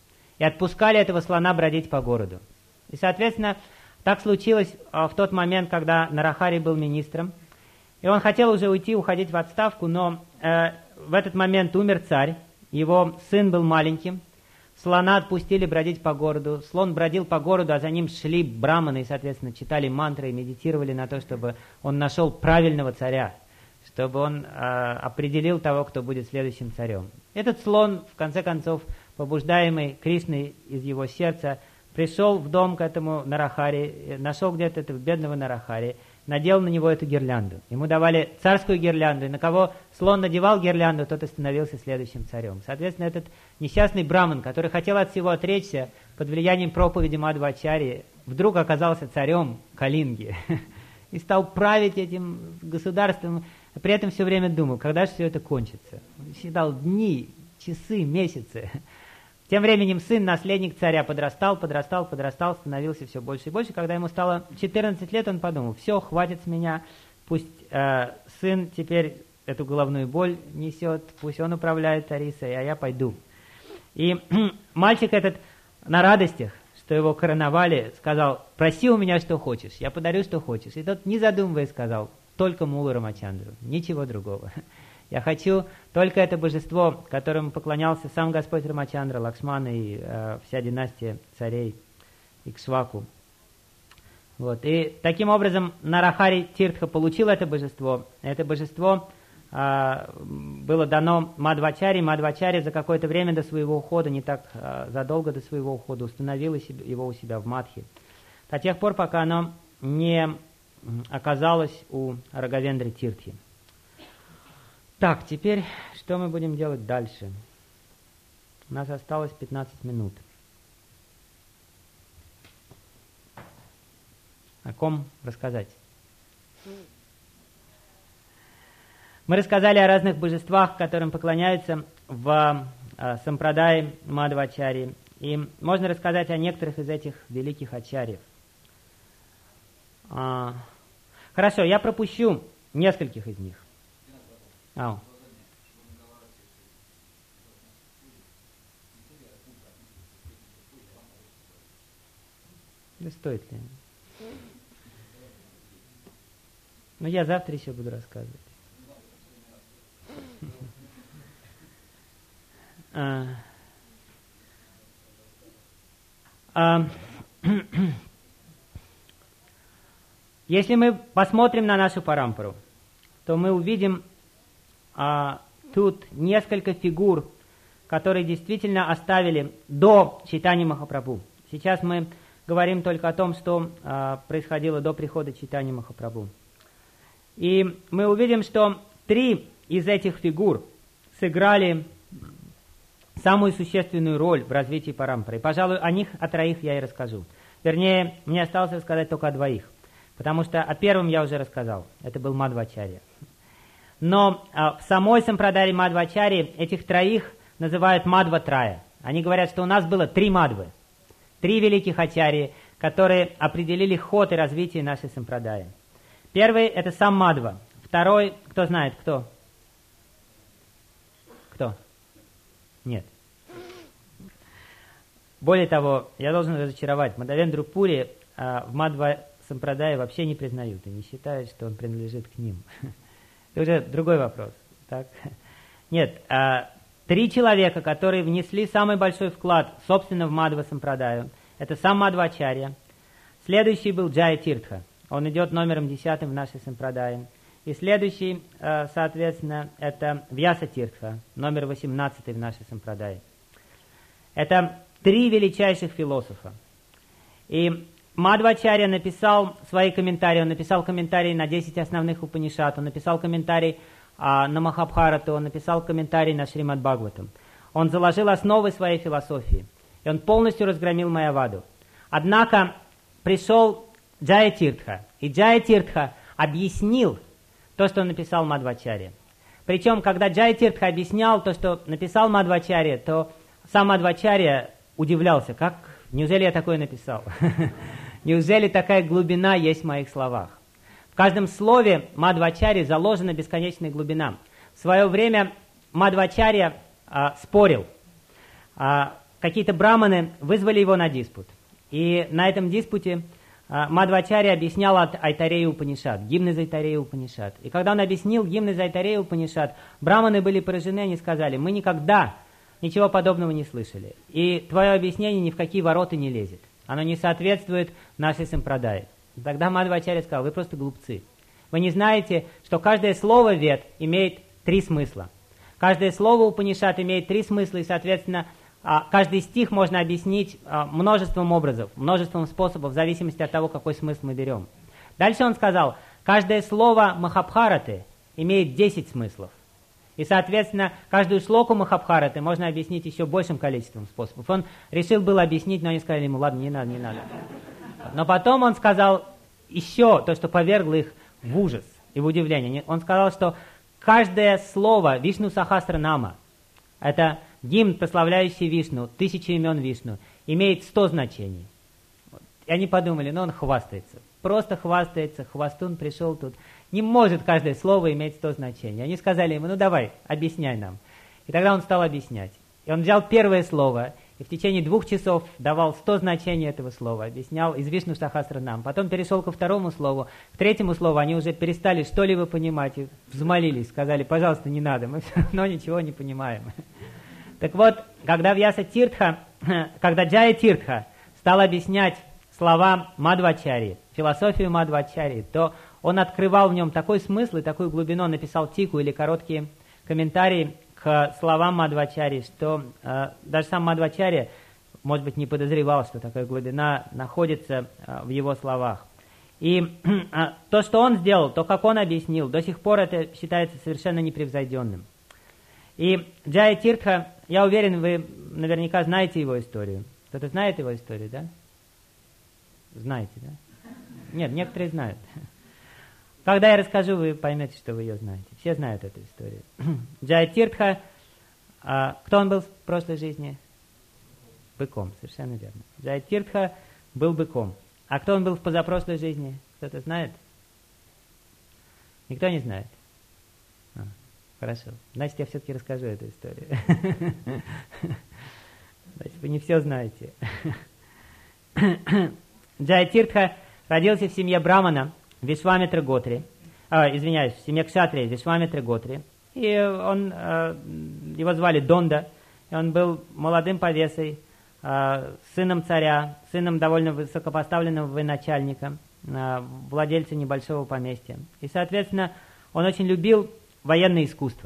И отпускали этого слона бродить по городу. И, соответственно, так случилось э, в тот момент, когда Нарахари был министром. И он хотел уже уйти, уходить в отставку, но э, в этот момент умер царь. Его сын был маленьким. Слона отпустили бродить по городу. Слон бродил по городу, а за ним шли браманы и, соответственно, читали мантры и медитировали на то, чтобы он нашел правильного царя, чтобы он э, определил того, кто будет следующим царем. Этот слон, в конце концов, побуждаемый Кришной из его сердца, пришел в дом к этому Нарахари, нашел где-то этого бедного Нарахари, надел на него эту гирлянду. Ему давали царскую гирлянду, и на кого слон надевал гирлянду, тот и становился следующим царем. Соответственно, этот несчастный браман, который хотел от всего отречься под влиянием проповеди Мадхвачарьи, вдруг оказался царем Калинги и стал править этим государством, а при этом все время думал, когда же все это кончится. Он считал дни, часы, месяцы. Тем временем сын, наследник царя, подрастал, подрастал, подрастал, становился все больше и больше. Когда ему стало четырнадцать лет, он подумал, все, хватит с меня, пусть э, сын теперь эту головную боль несет, пусть он управляет Арисой, а я пойду. И мальчик этот на радостях, что его короновали, сказал, проси у меня, что хочешь, я подарю, что хочешь. И тот, не задумываясь, сказал, только Мулу Рамачандру, ничего другого. Я хочу только это божество, которому поклонялся сам Господь Рамачандра, Лакшмана и э, вся династия царей Икшваку. Вот. И таким образом Нарахари Тиртха получил это божество. Это божество э, было дано Мадхвачаре. Мадхвачаре за какое-то время до своего ухода, не так э, задолго до своего ухода, установил его у себя в Мадхе. До тех пор, пока оно не оказалось у Рагавендры Тиртхи. Так, теперь что мы будем делать дальше? У нас осталось пятнадцать минут. О ком рассказать? Мы рассказали о разных божествах, которым поклоняются в э, сампрадае Мадхвачарьи. И можно рассказать о некоторых из этих великих ачарьев. А, хорошо, я пропущу нескольких из них. Ау. Да стоит ли? Ну, я завтра еще буду рассказывать. а, а, Если мы посмотрим на нашу парампару, то мы увидим А, тут несколько фигур, которые действительно оставили до Чайтаньи Махапрабху. Сейчас мы говорим только о том, что а, происходило до прихода Чайтаньи Махапрабху. И мы увидим, что три из этих фигур сыграли самую существенную роль в развитии парампары. И, пожалуй, о них, о троих я и расскажу. Вернее, мне осталось рассказать только о двоих, потому что о первом я уже рассказал. Это был Мадхвачарья. Но а, в самой сампрадаре Мадхвачарьи этих троих называют Мадхва-трая. Они говорят, что у нас было три Мадхвы, три великих ачарьи, которые определили ход и развитие нашей сампрадаи. Первый – это сам Мадхва. Второй, кто знает, кто? Кто? Нет. Более того, я должен разочаровать, Мадхавендру Пури а, в Мадхва сампрадае вообще не признают и не считают, что он принадлежит к ним. Это уже другой вопрос. Так? Нет, а, три человека, которые внесли самый большой вклад, собственно, в Мадхва Сампрадаю. Это сам Мадхвачарья. Следующий был Джая Тиртха. Он идет номером десятым в нашей Сампрадае. И следующий, а, соответственно, это Вьяса Тиртха, номер восемнадцатый в нашей Сампрадае. Это три величайших философа. И Мадхвачарья написал свои комментарии. Он написал комментарии на десять основных Упанишад. Он написал комментарий а, на Махабхарату. Он написал комментарий на Шримад Бхагаватам. Он заложил основы своей философии. И он полностью разгромил Майяваду. Однако пришел Джая Тиртха. И Джая Тиртха объяснил то, что написал Мадхвачарья. Причем, когда Джая Тиртха объяснял то, что написал Мадхвачарья, то сам Мадхвачарья удивлялся, как, неужели я такое написал? Неужели такая глубина есть в моих словах? В каждом слове Мадхвачарьи заложена бесконечная глубина. В свое время Мадхвачарья а, спорил. А, какие-то браманы вызвали его на диспут. И на этом диспуте а, Мадхвачарья объяснял от Айтарея Упанишад, гимн из Айтарея Упанишад. И когда он объяснил гимн из Айтарея Упанишад, браманы были поражены, они сказали: мы никогда ничего подобного не слышали. И твое объяснение ни в какие ворота не лезет. Оно не соответствует нашей сампрадае. Тогда Мадхвачарья сказал: вы просто глупцы. Вы не знаете, что каждое слово вед имеет три смысла. Каждое слово Упанишад имеет три смысла, и, соответственно, каждый стих можно объяснить множеством образов, множеством способов, в зависимости от того, какой смысл мы берем. Дальше он сказал: каждое слово Махабхараты имеет десять смыслов. И, соответственно, каждую шлоку Махабхараты можно объяснить еще большим количеством способов. Он решил было объяснить, но они сказали ему: ладно, не надо, не надо. Но потом он сказал еще то, что повергло их в ужас и в удивление. Он сказал, что каждое слово Вишну Сахасранама, это гимн, прославляющий Вишну, тысячи имен Вишну, имеет сто значений. И они подумали: ну он хвастается. Просто хвастается, хвастун пришел тут. Не может каждое слово иметь сто значений. Они сказали ему: ну давай, объясняй нам. И тогда он стал объяснять. И он взял первое слово, и в течение двух часов давал сто значений этого слова, объяснял из Вишну Сахасранам. Потом перешел ко второму слову. К третьему слову они уже перестали что-либо понимать и взмолились, сказали: пожалуйста, не надо, мы все равно ничего не понимаем. Так вот, когда Вьяса Тиртха, когда Джая Тиртха стал объяснять слова Мадхвачарьи, философию Мадхвачарьи, то он открывал в нем такой смысл и такую глубину, он написал тику или короткие комментарии к словам Мадхвачарьи, что э, даже сам Мадхвачарья, может быть, не подозревал, что такая глубина находится э, в его словах. И э, то, что он сделал, то, как он объяснил, до сих пор это считается совершенно непревзойденным. И Джая Тиртха, я уверен, вы наверняка знаете его историю. Кто-то знает его историю, да? Знаете, да? Нет, некоторые знают. Когда я расскажу, вы поймете, что вы ее знаете. Все знают эту историю. Джая Тиртха, а, кто он был в прошлой жизни? Быком, совершенно верно. Джая Тиртха был быком. А кто он был в позапрошлой жизни? Кто-то знает? Никто не знает? А, хорошо. Значит, я все-таки расскажу эту историю. Значит, вы не все знаете. Джая Тиртха родился в семье брамана Вишвамитра Готри, а, извиняюсь, в семье Кшатрия Вишвамитра Готри. И он, а, его звали Донда, и он был молодым повесой, а, сыном царя, сыном довольно высокопоставленного военачальника, а, владельца небольшого поместья. И, соответственно, он очень любил военное искусство.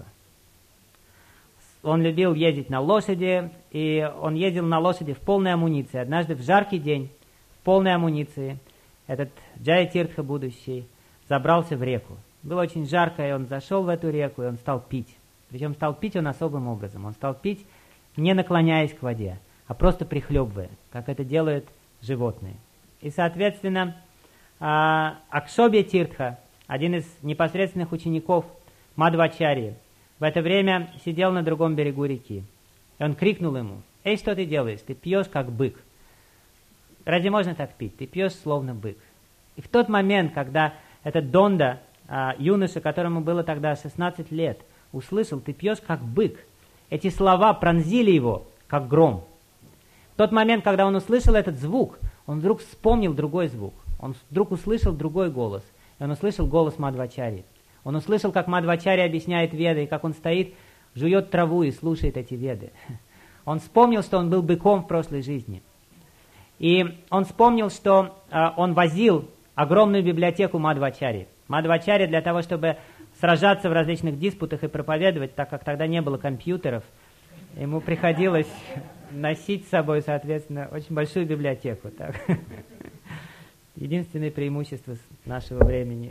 Он любил ездить на лошади, и он ездил на лошади в полной амуниции. Однажды в жаркий день, в полной амуниции, этот Джая Тиртха будущий забрался в реку. Было очень жарко, и он зашел в эту реку, и он стал пить. Причем стал пить он особым образом. Он стал пить, не наклоняясь к воде, а просто прихлебывая, как это делают животные. И, соответственно, Акшобья Тиртха, один из непосредственных учеников Мадхвачарьи, в это время сидел на другом берегу реки. И он крикнул ему: «Эй, что ты делаешь? Ты пьешь, как бык. Разве можно так пить? Ты пьешь, словно бык». И в тот момент, когда этот Донда, а, юноша, которому было тогда шестнадцать лет, услышал: «Ты пьешь, как бык», эти слова пронзили его, как гром. В тот момент, когда он услышал этот звук, он вдруг вспомнил другой звук. Он вдруг услышал другой голос. И он услышал голос Мадхвачарьи. Он услышал, как Мадхвачарья объясняет Веды, и как он стоит жует траву и слушает эти веды. Он вспомнил, что он был быком в прошлой жизни. И он вспомнил, что э, он возил огромную библиотеку Мадхвачарьи. Мадхвачарья для того, чтобы сражаться в различных диспутах и проповедовать, так как тогда не было компьютеров, ему приходилось носить с собой, соответственно, очень большую библиотеку. Так. Единственное преимущество нашего времени.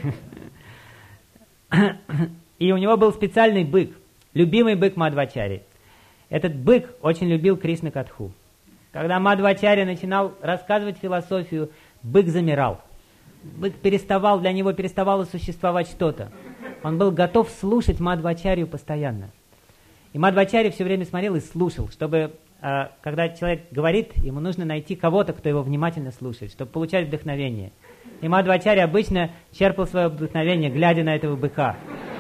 И у него был специальный бык, любимый бык Мадхвачарьи. Этот бык очень любил Кришна Катху. Когда Мадхвачарья начинал рассказывать философию, бык замирал. Бык переставал, для него переставало существовать что-то. Он был готов слушать Мадхвачарью постоянно. И Мадхвачарья все время смотрел и слушал, чтобы, э, когда человек говорит, ему нужно найти кого-то, кто его внимательно слушает, чтобы получать вдохновение. И Мадхвачарья обычно черпал свое вдохновение, глядя на этого быка.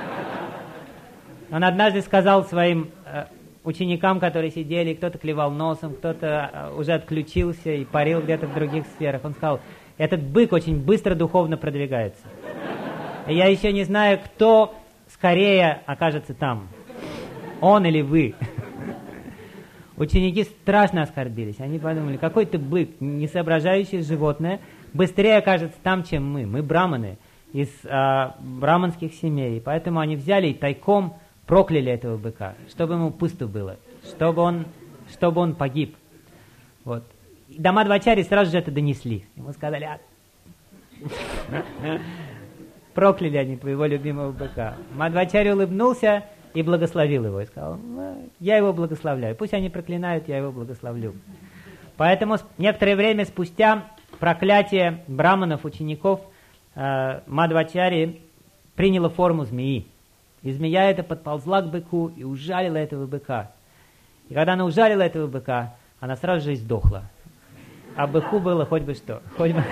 Он однажды сказал своим э, ученикам, которые сидели, кто-то клевал носом, кто-то э, уже отключился и парил где-то в других сферах. Он сказал: этот бык очень быстро духовно продвигается. И я еще не знаю, кто скорее окажется там, он или вы. Ученики страшно оскорбились. Они подумали: какой ты бык, несоображающее животное, быстрее окажется там, чем мы. Мы браманы из а, браманских семей. Поэтому они взяли и тайком прокляли этого быка, чтобы ему пусто было, чтобы он, чтобы он погиб. Вот. До Мадхвачарьи сразу же это донесли. Ему сказали: а... прокляли они твоего любимого быка. Мадхвачарья улыбнулся и благословил его. И сказал: я его благословляю. Пусть они проклинают, я его благословлю. Поэтому некоторое время спустя проклятие браманов, учеников э, Мадхвачарьи приняло форму змеи. И змея эта подползла к быку и ужалила этого быка. И когда она ужалила этого быка, она сразу же и сдохла. А быку было хоть бы что. Хоть бы...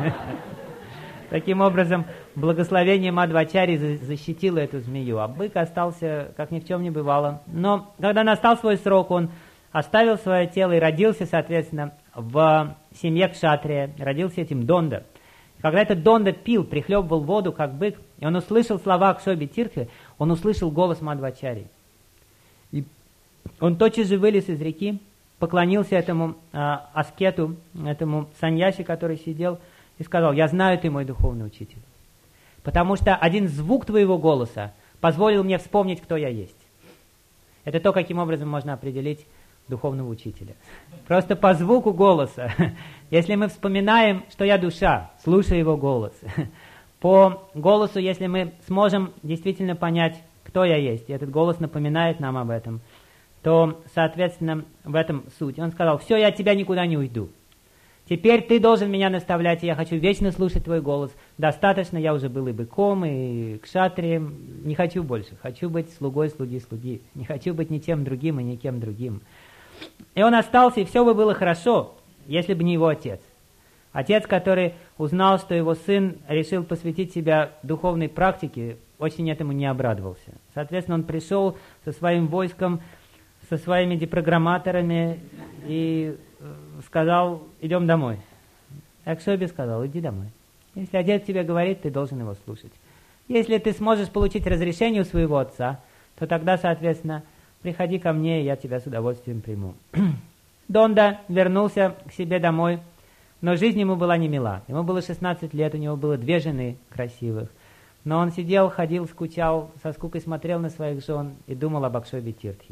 Таким образом, благословение Мадхвачарьи защитило эту змею, а бык остался, как ни в чем не бывало. Но когда настал свой срок, он оставил свое тело и родился, соответственно, в семье кшатрия, родился этим Донда. Когда этот Донда пил, прихлебывал воду, как бык, и он услышал слова Акшобхи Тиртхи, он услышал голос Мадхвачарьи. И он тотчас же вылез из реки, поклонился этому э, аскету, этому саньяси, который сидел, и сказал: я знаю, ты мой духовный учитель, потому что один звук твоего голоса позволил мне вспомнить, кто я есть. Это то, каким образом можно определить духовного учителя. Просто по звуку голоса. Если мы вспоминаем, что я душа, слушая его голос, по голосу, если мы сможем действительно понять, кто я есть, и этот голос напоминает нам об этом, то, соответственно, в этом суть. Он сказал: все, я от тебя никуда не уйду. Теперь ты должен меня наставлять, и я хочу вечно слушать твой голос. Достаточно, я уже был и быком, и кшатрием. Не хочу больше. Хочу быть слугой слуги слуги. Не хочу быть ничем другим и никем другим. И он остался, и все бы было хорошо, если бы не его отец. Отец, который узнал, что его сын решил посвятить себя духовной практике, очень этому не обрадовался. Соответственно, он пришел со своим войском, со своими депрограмматорами и сказал: идем домой. Акшобхи сказал: иди домой. Если отец тебе говорит, ты должен его слушать. Если ты сможешь получить разрешение у своего отца, то тогда, соответственно, приходи ко мне, и я тебя с удовольствием приму. Донда вернулся к себе домой, но жизнь ему была не мила. Ему было шестнадцать лет, у него было две жены красивых. Но он сидел, ходил, скучал, со скукой смотрел на своих жен и думал об Акшобхи Тиртхе.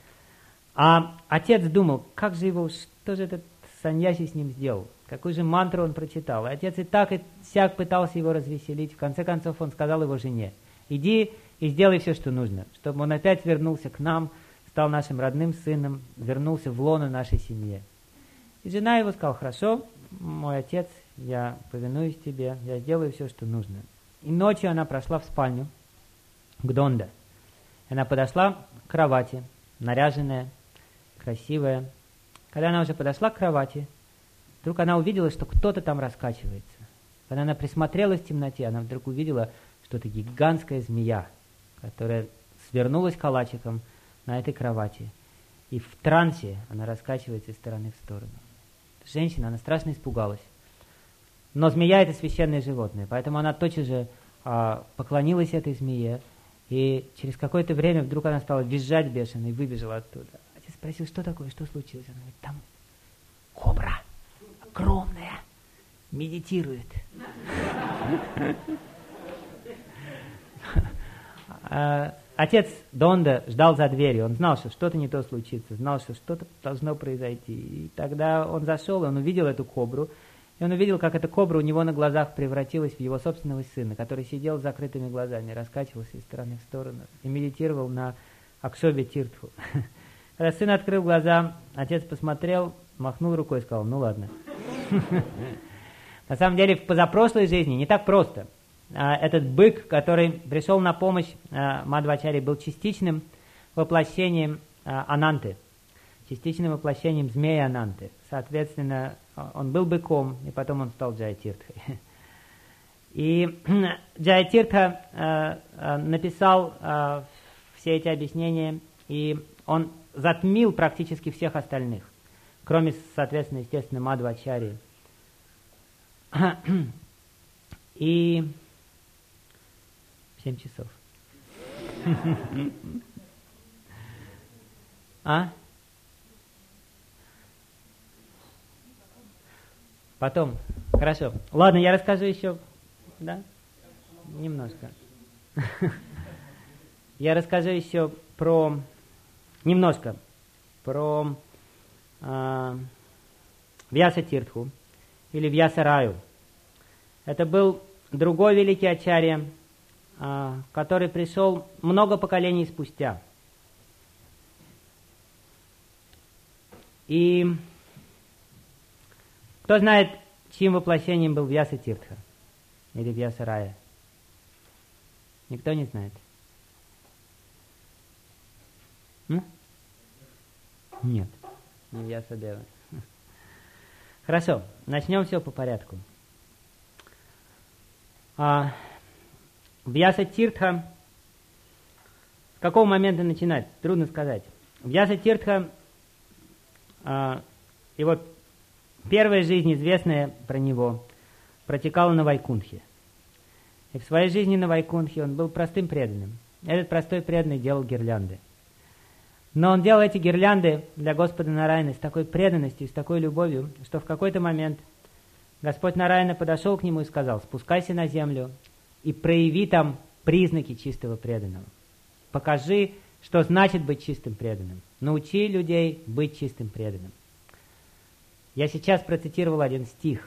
А отец думал, как же его, что же этот саньяси с ним сделал? Какую же мантру он прочитал? И отец и так, и сяк пытался его развеселить. В конце концов он сказал его жене: иди и сделай все, что нужно, чтобы он опять вернулся к нам, стал нашим родным сыном, вернулся в лоно нашей семье. И жена его сказала: хорошо, мой отец, я повинуюсь тебе, я сделаю все, что нужно. И ночью она прошла в спальню к Донда. Она подошла к кровати, наряженная, красивая. Когда она уже подошла к кровати, вдруг она увидела, что кто-то там раскачивается. Когда она присмотрелась в темноте, она вдруг увидела, что это гигантская змея, которая свернулась калачиком на этой кровати. И в трансе она раскачивается из стороны в сторону. Женщина, она страшно испугалась. Но змея — это священное животное, поэтому она тотчас же а, поклонилась этой змее И через какое-то время вдруг она стала визжать бешено и выбежала оттуда. Отец спросил, что такое, что случилось? Она говорит, там кобра огромная, медитирует. Отец Донда ждал за дверью, он знал, что что-то не то случится, знал, что что-то должно произойти. И тогда он зашел, и он увидел эту кобру, и он увидел, как эта кобра у него на глазах превратилась в его собственного сына, который сидел с закрытыми глазами, раскачивался из стороны в сторону и медитировал на Акшобе Тиртху. Когда сын открыл глаза, отец посмотрел, махнул рукой и сказал, ну ладно. На самом деле, в позапрошлой жизни не так просто. Этот бык, который пришел на помощь Мадхвачарье, был частичным воплощением Ананты, частичным воплощением змея Ананты. Соответственно, он был быком, и потом он стал Джаятиртхой. И Джаятиртха написал все эти объяснения, и он затмил практически всех остальных, кроме, соответственно, естественно, Мадхвачарьи. И семь часов. А? Потом. Хорошо. Ладно, я расскажу еще. Да? Немножко. Я расскажу еще про... Немножко. Про э, Вьяса-тиртху или Вьяса-раю. Это был другой великий ачарья, э, который пришел много поколений спустя. И кто знает, чьим воплощением был Вьяса-тиртха или Вьяса-рая? Никто не знает. М? Нет, не Вьясадева. Хорошо, начнем все по порядку. А, Вьяса-тиртха, с какого момента начинать? Трудно сказать. Вьяса-тиртха, а, его первая жизнь, известная про него, протекала на Вайкунтхе. И в своей жизни на Вайкунтхе он был простым преданным. Этот простой преданный делал гирлянды. Но он делал эти гирлянды для Господа Нараяны с такой преданностью, с такой любовью, что в какой-то момент Господь Нараяна подошел к нему и сказал: спускайся на землю и прояви там признаки чистого преданного. Покажи, что значит быть чистым преданным. Научи людей быть чистым преданным. Я сейчас процитировал один стих,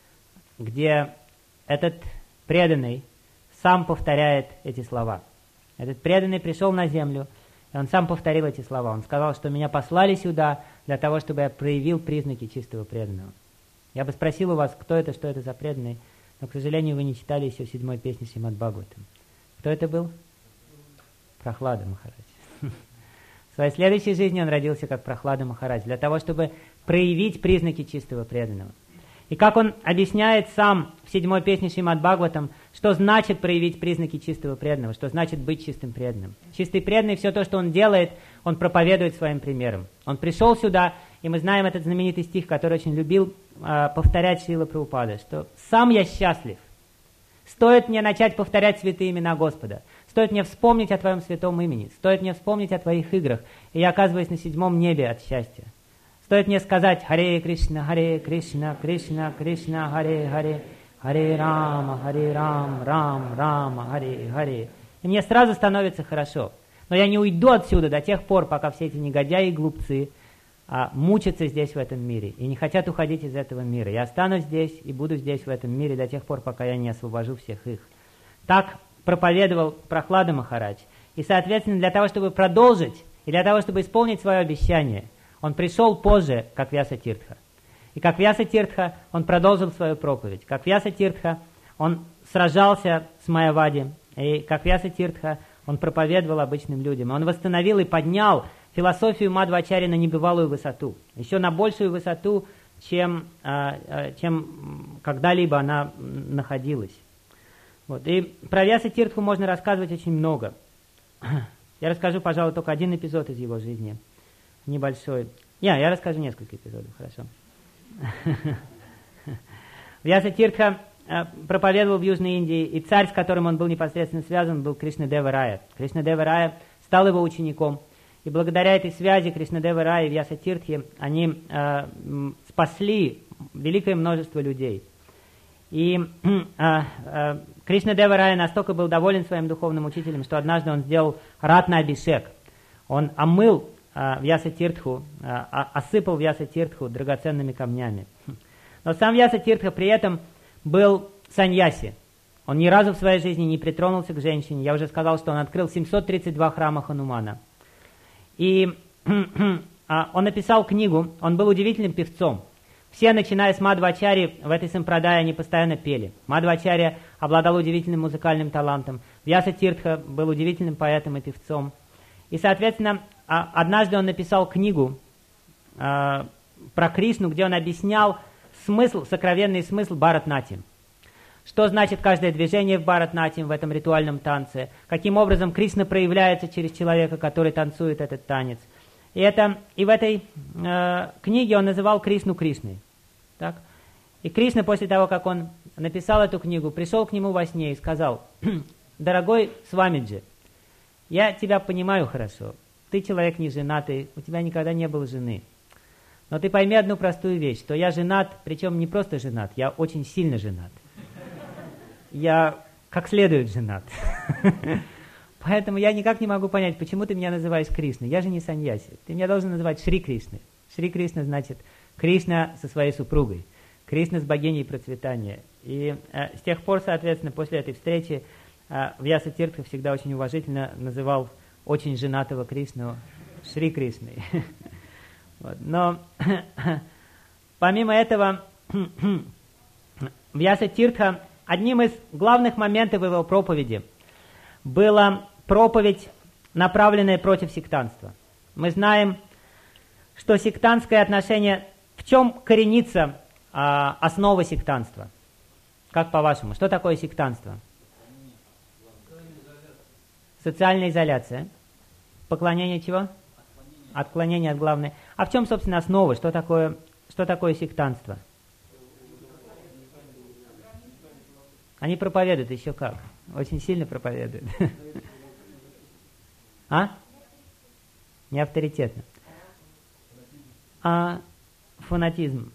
где этот преданный сам повторяет эти слова. Этот преданный пришел на землю, и он сам повторил эти слова. Он сказал, что меня послали сюда для того, чтобы я проявил признаки чистого преданного. Я бы спросил у вас, кто это, что это за преданный, но, к сожалению, вы не читали еще седьмой песни Шримад Бхагаватам. Кто это был? Прохлада Махарадж. В своей следующей жизни он родился как Прохлада Махарадж, для того, чтобы проявить признаки чистого преданного. И как он объясняет сам в седьмой песне Шримад Бхагаватам, что значит проявить признаки чистого преданного, что значит быть чистым преданным. Чистый преданный, все то, что он делает, он проповедует своим примером. Он пришел сюда, и мы знаем этот знаменитый стих, который очень любил э, повторять Шрила Прабхупада, что «сам я счастлив». Стоит мне начать повторять святые имена Господа, стоит мне вспомнить о Твоем святом имени, стоит мне вспомнить о Твоих играх, и я оказываюсь на седьмом небе от счастья. Стоит мне сказать «Харе Кришна, Харе Кришна, Кришна, Кришна, Харе Харе, Харе Рама, Харе Рам, Рам, Рама, Харе Харе». И мне сразу становится хорошо. Но я не уйду отсюда до тех пор, пока все эти негодяи и глупцы а, мучатся здесь, в этом мире, и не хотят уходить из этого мира. Я останусь здесь и буду здесь, в этом мире, до тех пор, пока я не освобожу всех их. Так проповедовал Прохлада Махарадж. И, соответственно, для того, чтобы продолжить, и для того, чтобы исполнить свое обещание, он пришел позже, как Вьяса-тиртха. И как Вьяса-тиртха он продолжил свою проповедь. Как Вьяса-тиртха он сражался с Майявади. И как Вьяса-тиртха он проповедовал обычным людям. Он восстановил и поднял философию Мадхвачарьи на небывалую высоту. Еще на большую высоту, чем, чем когда-либо она находилась. Вот. И про Вьяса-тиртху можно рассказывать очень много. Я расскажу, пожалуй, только один эпизод из его жизни. Небольшой. Я, я расскажу несколько эпизодов, хорошо. Вьяса-тиртха проповедовал в Южной Индии, и царь, с которым он был непосредственно связан, был Кришнадева Рая. Кришнадева Рая стал его учеником. И благодаря этой связи Кришнадева Рая и Вьясатиртхи они э, спасли великое множество людей. И э, э, Кришнадева Рая настолько был доволен своим духовным учителем, что однажды он сделал ратна-абишек. Он омыл э, Вьясатиртху, э, осыпал Вьясатиртху драгоценными камнями. Но сам Вьясатиртха при этом был саньяси. Он ни разу в своей жизни не притронулся к женщине. Я уже сказал, что он открыл семьсот тридцать два храма Ханумана. И он написал книгу, он был удивительным певцом. Все, начиная с Мадхвачарьи, в этой сампрадае они постоянно пели. Мадхвачарья обладал удивительным музыкальным талантом. Вьясатиртха был удивительным поэтом и певцом. И, соответственно, однажды он написал книгу э, про Кришну, где он объяснял смысл, сокровенный смысл Бхаратнатьям. Что значит каждое движение в Бхаратнатьям, в этом ритуальном танце, каким образом Кришна проявляется через человека, который танцует этот танец. И, это, и в этой э, книге он называл Кришну Кришной. Так? И Кришна, после того, как он написал эту книгу, пришел к нему во сне и сказал: «Дорогой Свамиджи, я тебя понимаю хорошо, ты человек не женатый, у тебя никогда не было жены. Но ты пойми одну простую вещь, что я женат, причем не просто женат, я очень сильно женат. Я как следует женат. Поэтому я никак не могу понять, почему ты меня называешь Кришной. Я же не саньяси. Ты меня должен называть Шри Кришной. Шри Кришна значит Кришна со своей супругой. Кришна с богиней процветания. И э, с тех пор, соответственно, после этой встречи э, Вьясатиртха всегда очень уважительно называл очень женатого Кришну Шри Кришной. Вот. Но помимо этого, Вьясатиртха, одним из главных моментов его проповеди была проповедь, направленная против сектантства. Мы знаем, что сектантское отношение, в чем коренится а, основа сектантства? Как по-вашему? Что такое сектантство? Социальная изоляция. Поклонение чего? Отклонение от главной. А в чем, собственно, основа? Что такое, что такое сектантство? Они проповедуют еще как. Очень сильно проповедуют. А? Не авторитетно. А фанатизм.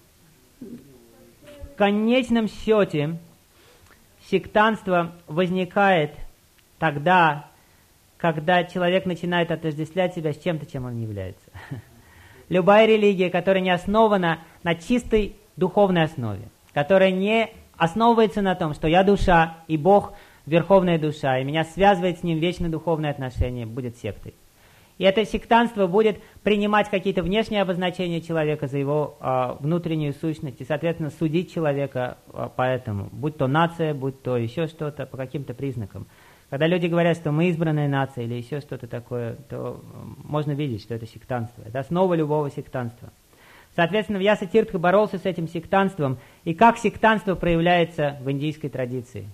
В конечном счете сектантство возникает тогда, когда человек начинает отождествлять себя с чем-то, чем он не является. Любая религия, которая не основана на чистой духовной основе, которая не основывается на том, что я душа, и Бог верховная душа, и меня связывает с Ним вечное духовное отношение, будет сектой. И это сектантство будет принимать какие-то внешние обозначения человека за его э, внутреннюю сущность, и, соответственно, судить человека э, по этому, будь то нация, будь то еще что-то, по каким-то признакам. Когда люди говорят, что мы избранная нация или еще что-то такое, то можно видеть, что это сектантство. Это основа любого сектантства. Соответственно, Вьясатиртха боролся с этим сектантством. И как сектантство проявляется в индийской традиции?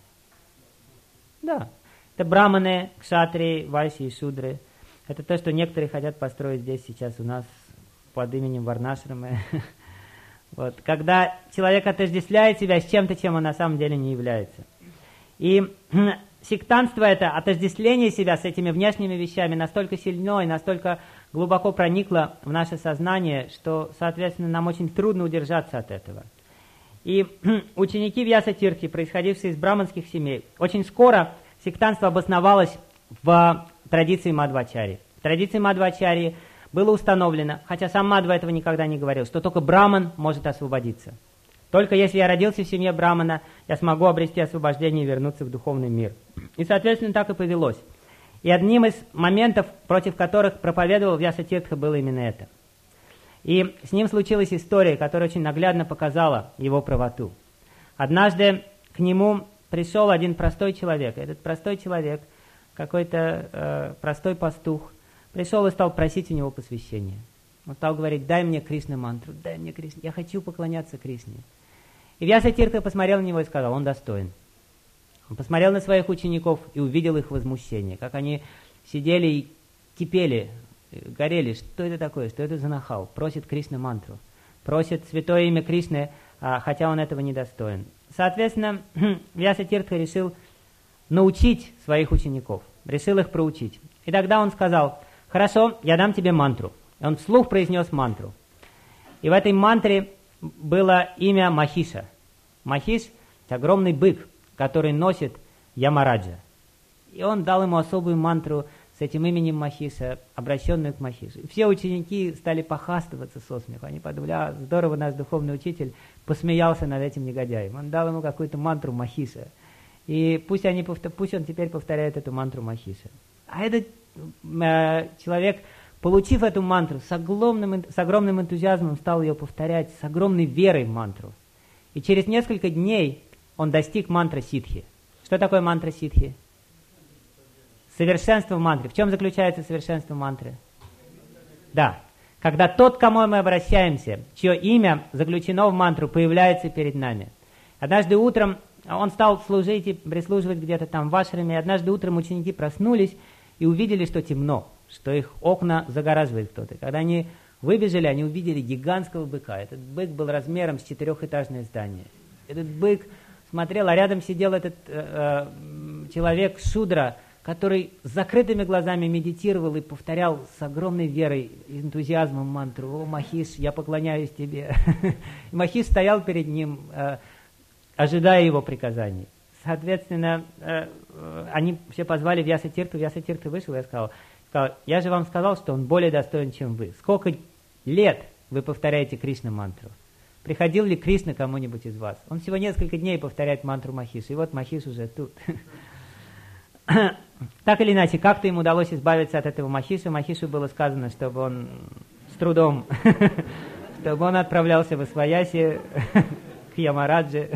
Да, это браманы, кшатрии, вайши и шудры. Это то, что некоторые хотят построить здесь сейчас у нас под именем Варнашрамы. Вот. Когда человек отождествляет себя с чем-то, чем он на самом деле не является. И сектантство — это отождествление себя с этими внешними вещами настолько сильно и настолько глубоко проникло в наше сознание, что, соответственно, нам очень трудно удержаться от этого. И ученики Вьясатиртхи, происходившие из браманских семей, очень скоро сектантство обосновалось в традиции Мадхвачарьи. В традиции Мадхвачарьи было установлено, хотя сам Мадхва этого никогда не говорил, что только браман может освободиться. Только если я родился в семье брамана, я смогу обрести освобождение и вернуться в духовный мир. И, соответственно, так и повелось. И одним из моментов, против которых проповедовал Вьясатиртха, было именно это. И с ним случилась история, которая очень наглядно показала его правоту. Однажды к нему пришел один простой человек. Этот простой человек, какой-то э, простой пастух, пришел и стал просить у него посвящения. Он стал говорить: дай мне Кришна-мантру, дай мне Кришна, я хочу поклоняться Кришне. И Вьясатиртха посмотрел на него и сказал: он достоин. Он посмотрел на своих учеников и увидел их возмущение, как они сидели и кипели, горели. Что это такое? Что это за нахал? Просит Кришна-мантру, просит святое имя Кришны, хотя он этого не достоин. соответственно, Вьясатиртха решил научить своих учеников, решил их проучить. И тогда он сказал: хорошо, я дам тебе мантру. И он вслух произнес мантру. И в этой мантре было имя Махиша. Махиш – это огромный бык, который носит Ямараджа. И он дал ему особую мантру с этим именем Махиша, обращенную к Махишу. И все ученики стали похвастываться со смеху. Они подумали: а, здорово, наш духовный учитель посмеялся над этим негодяем. Он дал ему какую-то мантру Махиша. И пусть, они, пусть он теперь повторяет эту мантру Махиша. А этот э, человек, получив эту мантру, с огромным, с огромным энтузиазмом стал ее повторять, с огромной верой в мантру. И через несколько дней он достиг мантры ситхи. Что такое мантра ситхи? Совершенство в мантре. В чем заключается совершенство мантры? Да. Когда тот, к кому мы обращаемся, чье имя заключено в мантру, появляется перед нами. Однажды утром он стал служить и прислуживать где-то там в ашраме. И однажды утром ученики проснулись и увидели, что темно, что их окна загораживает кто-то. Когда они выбежали, они увидели гигантского быка. Этот бык был размером с четырехэтажное здание. Этот бык смотрел, а рядом сидел этот э, э, человек Шудра, который с закрытыми глазами медитировал и повторял с огромной верой и энтузиазмом мантру: «О, Махиш, я поклоняюсь тебе». И Махиш стоял перед ним, э, ожидая его приказаний. Соответственно, э, э, они все позвали Вьясатиртху. Вьясатиртха вышел и сказал: сказал: я же вам сказал, что он более достоин, чем вы. Сколько лет вы повторяете Кришна мантру? Приходил ли Кришна кому-нибудь из вас? Он всего несколько дней повторяет мантру Махиша, и вот Махиш уже тут. Так или иначе, как-то им удалось избавиться от этого Махиша. Махишу было сказано, чтобы он с трудом, чтобы он отправлялся в Освояси к Ямарадже.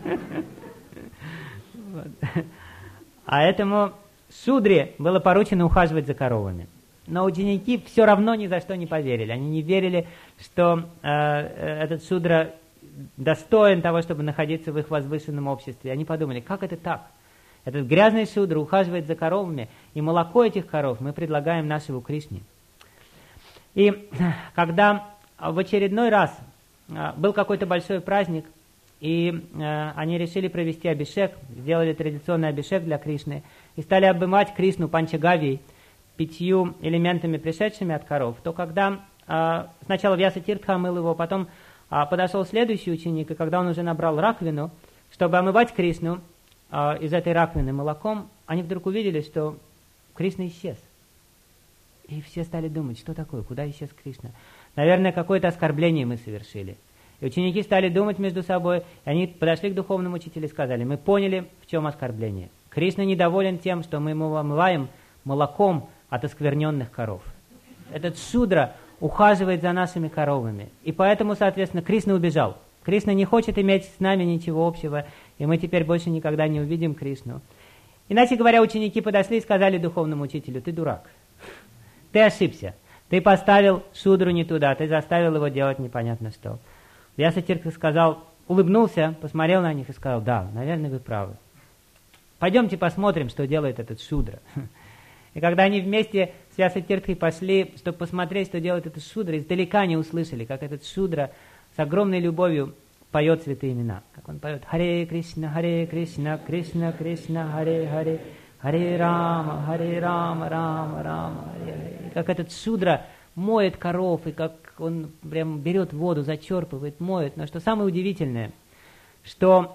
А этому Шудре было поручено ухаживать за коровами. Но ученики все равно ни за что не поверили. Они не верили, что э, этот Шудра достоин того, чтобы находиться в их возвышенном обществе. Они подумали: как это так? Этот грязный Шудра ухаживает за коровами, и молоко этих коров мы предлагаем нашему Кришне. И когда в очередной раз э, был какой-то большой праздник, и э, они решили провести абишек, сделали традиционный абишек для Кришны, и стали обмывать Кришну панчагавией, пятью элементами, пришедшими от коров, то когда э, сначала Вьясатиртха омыл его, потом э, подошел следующий ученик, и когда он уже набрал раковину, чтобы омывать Кришну э, из этой раковины молоком, они вдруг увидели, что Кришна исчез. И все стали думать: что такое, куда исчез Кришна? Наверное, какое-то оскорбление мы совершили. И ученики стали думать между собой, и они подошли к духовному учителю и сказали: мы поняли, в чем оскорбление. Кришна недоволен тем, что мы ему омываем молоком от оскверненных коров. Этот Шудра ухаживает за нашими коровами. И поэтому, соответственно, Кришна убежал. Кришна не хочет иметь с нами ничего общего, и мы теперь больше никогда не увидим Кришну. Иначе говоря, ученики подошли и сказали духовному учителю: ты дурак, ты ошибся, ты поставил Шудру не туда, ты заставил его делать непонятно что. Вьясатиртха сказал, улыбнулся, посмотрел на них и сказал: да, наверное, вы правы. Пойдемте посмотрим, что делает этот Шудра. И когда они вместе с Вьясатиртхой пошли, чтобы посмотреть, что делает этот Шудра, издалека они услышали, как этот Шудра с огромной любовью поет святые имена. Как он поет: Харе Кришна, Харе Кришна, Кришна Кришна, Харе Харе, Харе Рама, Харе Рама, Рама Рама, Харе Харе. И как этот Шудра моет коров, и как он прям берет воду, зачерпывает, моет. Но что самое удивительное, что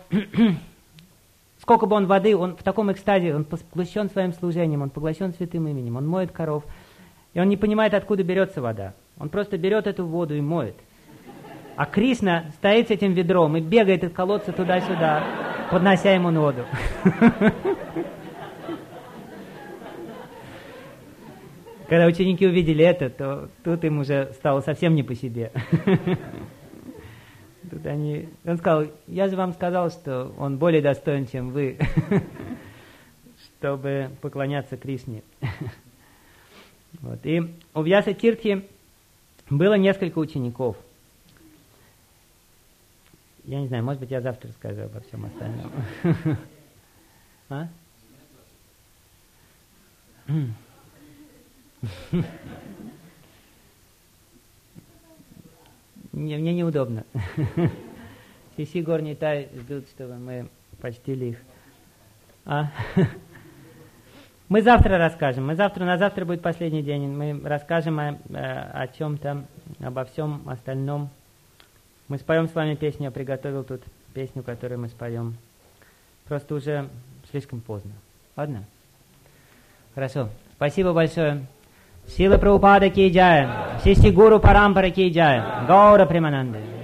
сколько бы он воды, он в таком экстазе, он поглощен своим служением, он поглощен святым именем, он моет коров, и он не понимает, откуда берется вода. Он просто берет эту воду и моет. А Кришна стоит с этим ведром и бегает из колодца туда-сюда, поднося ему воду. Когда ученики увидели это, то тут им уже стало совсем не по себе. Тут они... Он сказал: я же вам сказал, что он более достоин, чем вы, чтобы поклоняться Кришне. Вот. И у Вьясатиртхи было несколько учеников. Я не знаю, может быть, я завтра расскажу обо всем остальном. А? Мне, мне неудобно. Сиси Горний Тай ждут, чтобы мы почтили их. А? Мы завтра расскажем. Мы завтра, на завтра будет последний день. Мы расскажем о, о чем-то, обо всем остальном. Мы споем с вами песню. Я приготовил тут песню, которую мы споем. Просто уже слишком поздно. Ладно? Хорошо. Спасибо большое. Сила Прабхупада ки джай. Сиси Гуру Парампара ки джай. Гаура Примананды.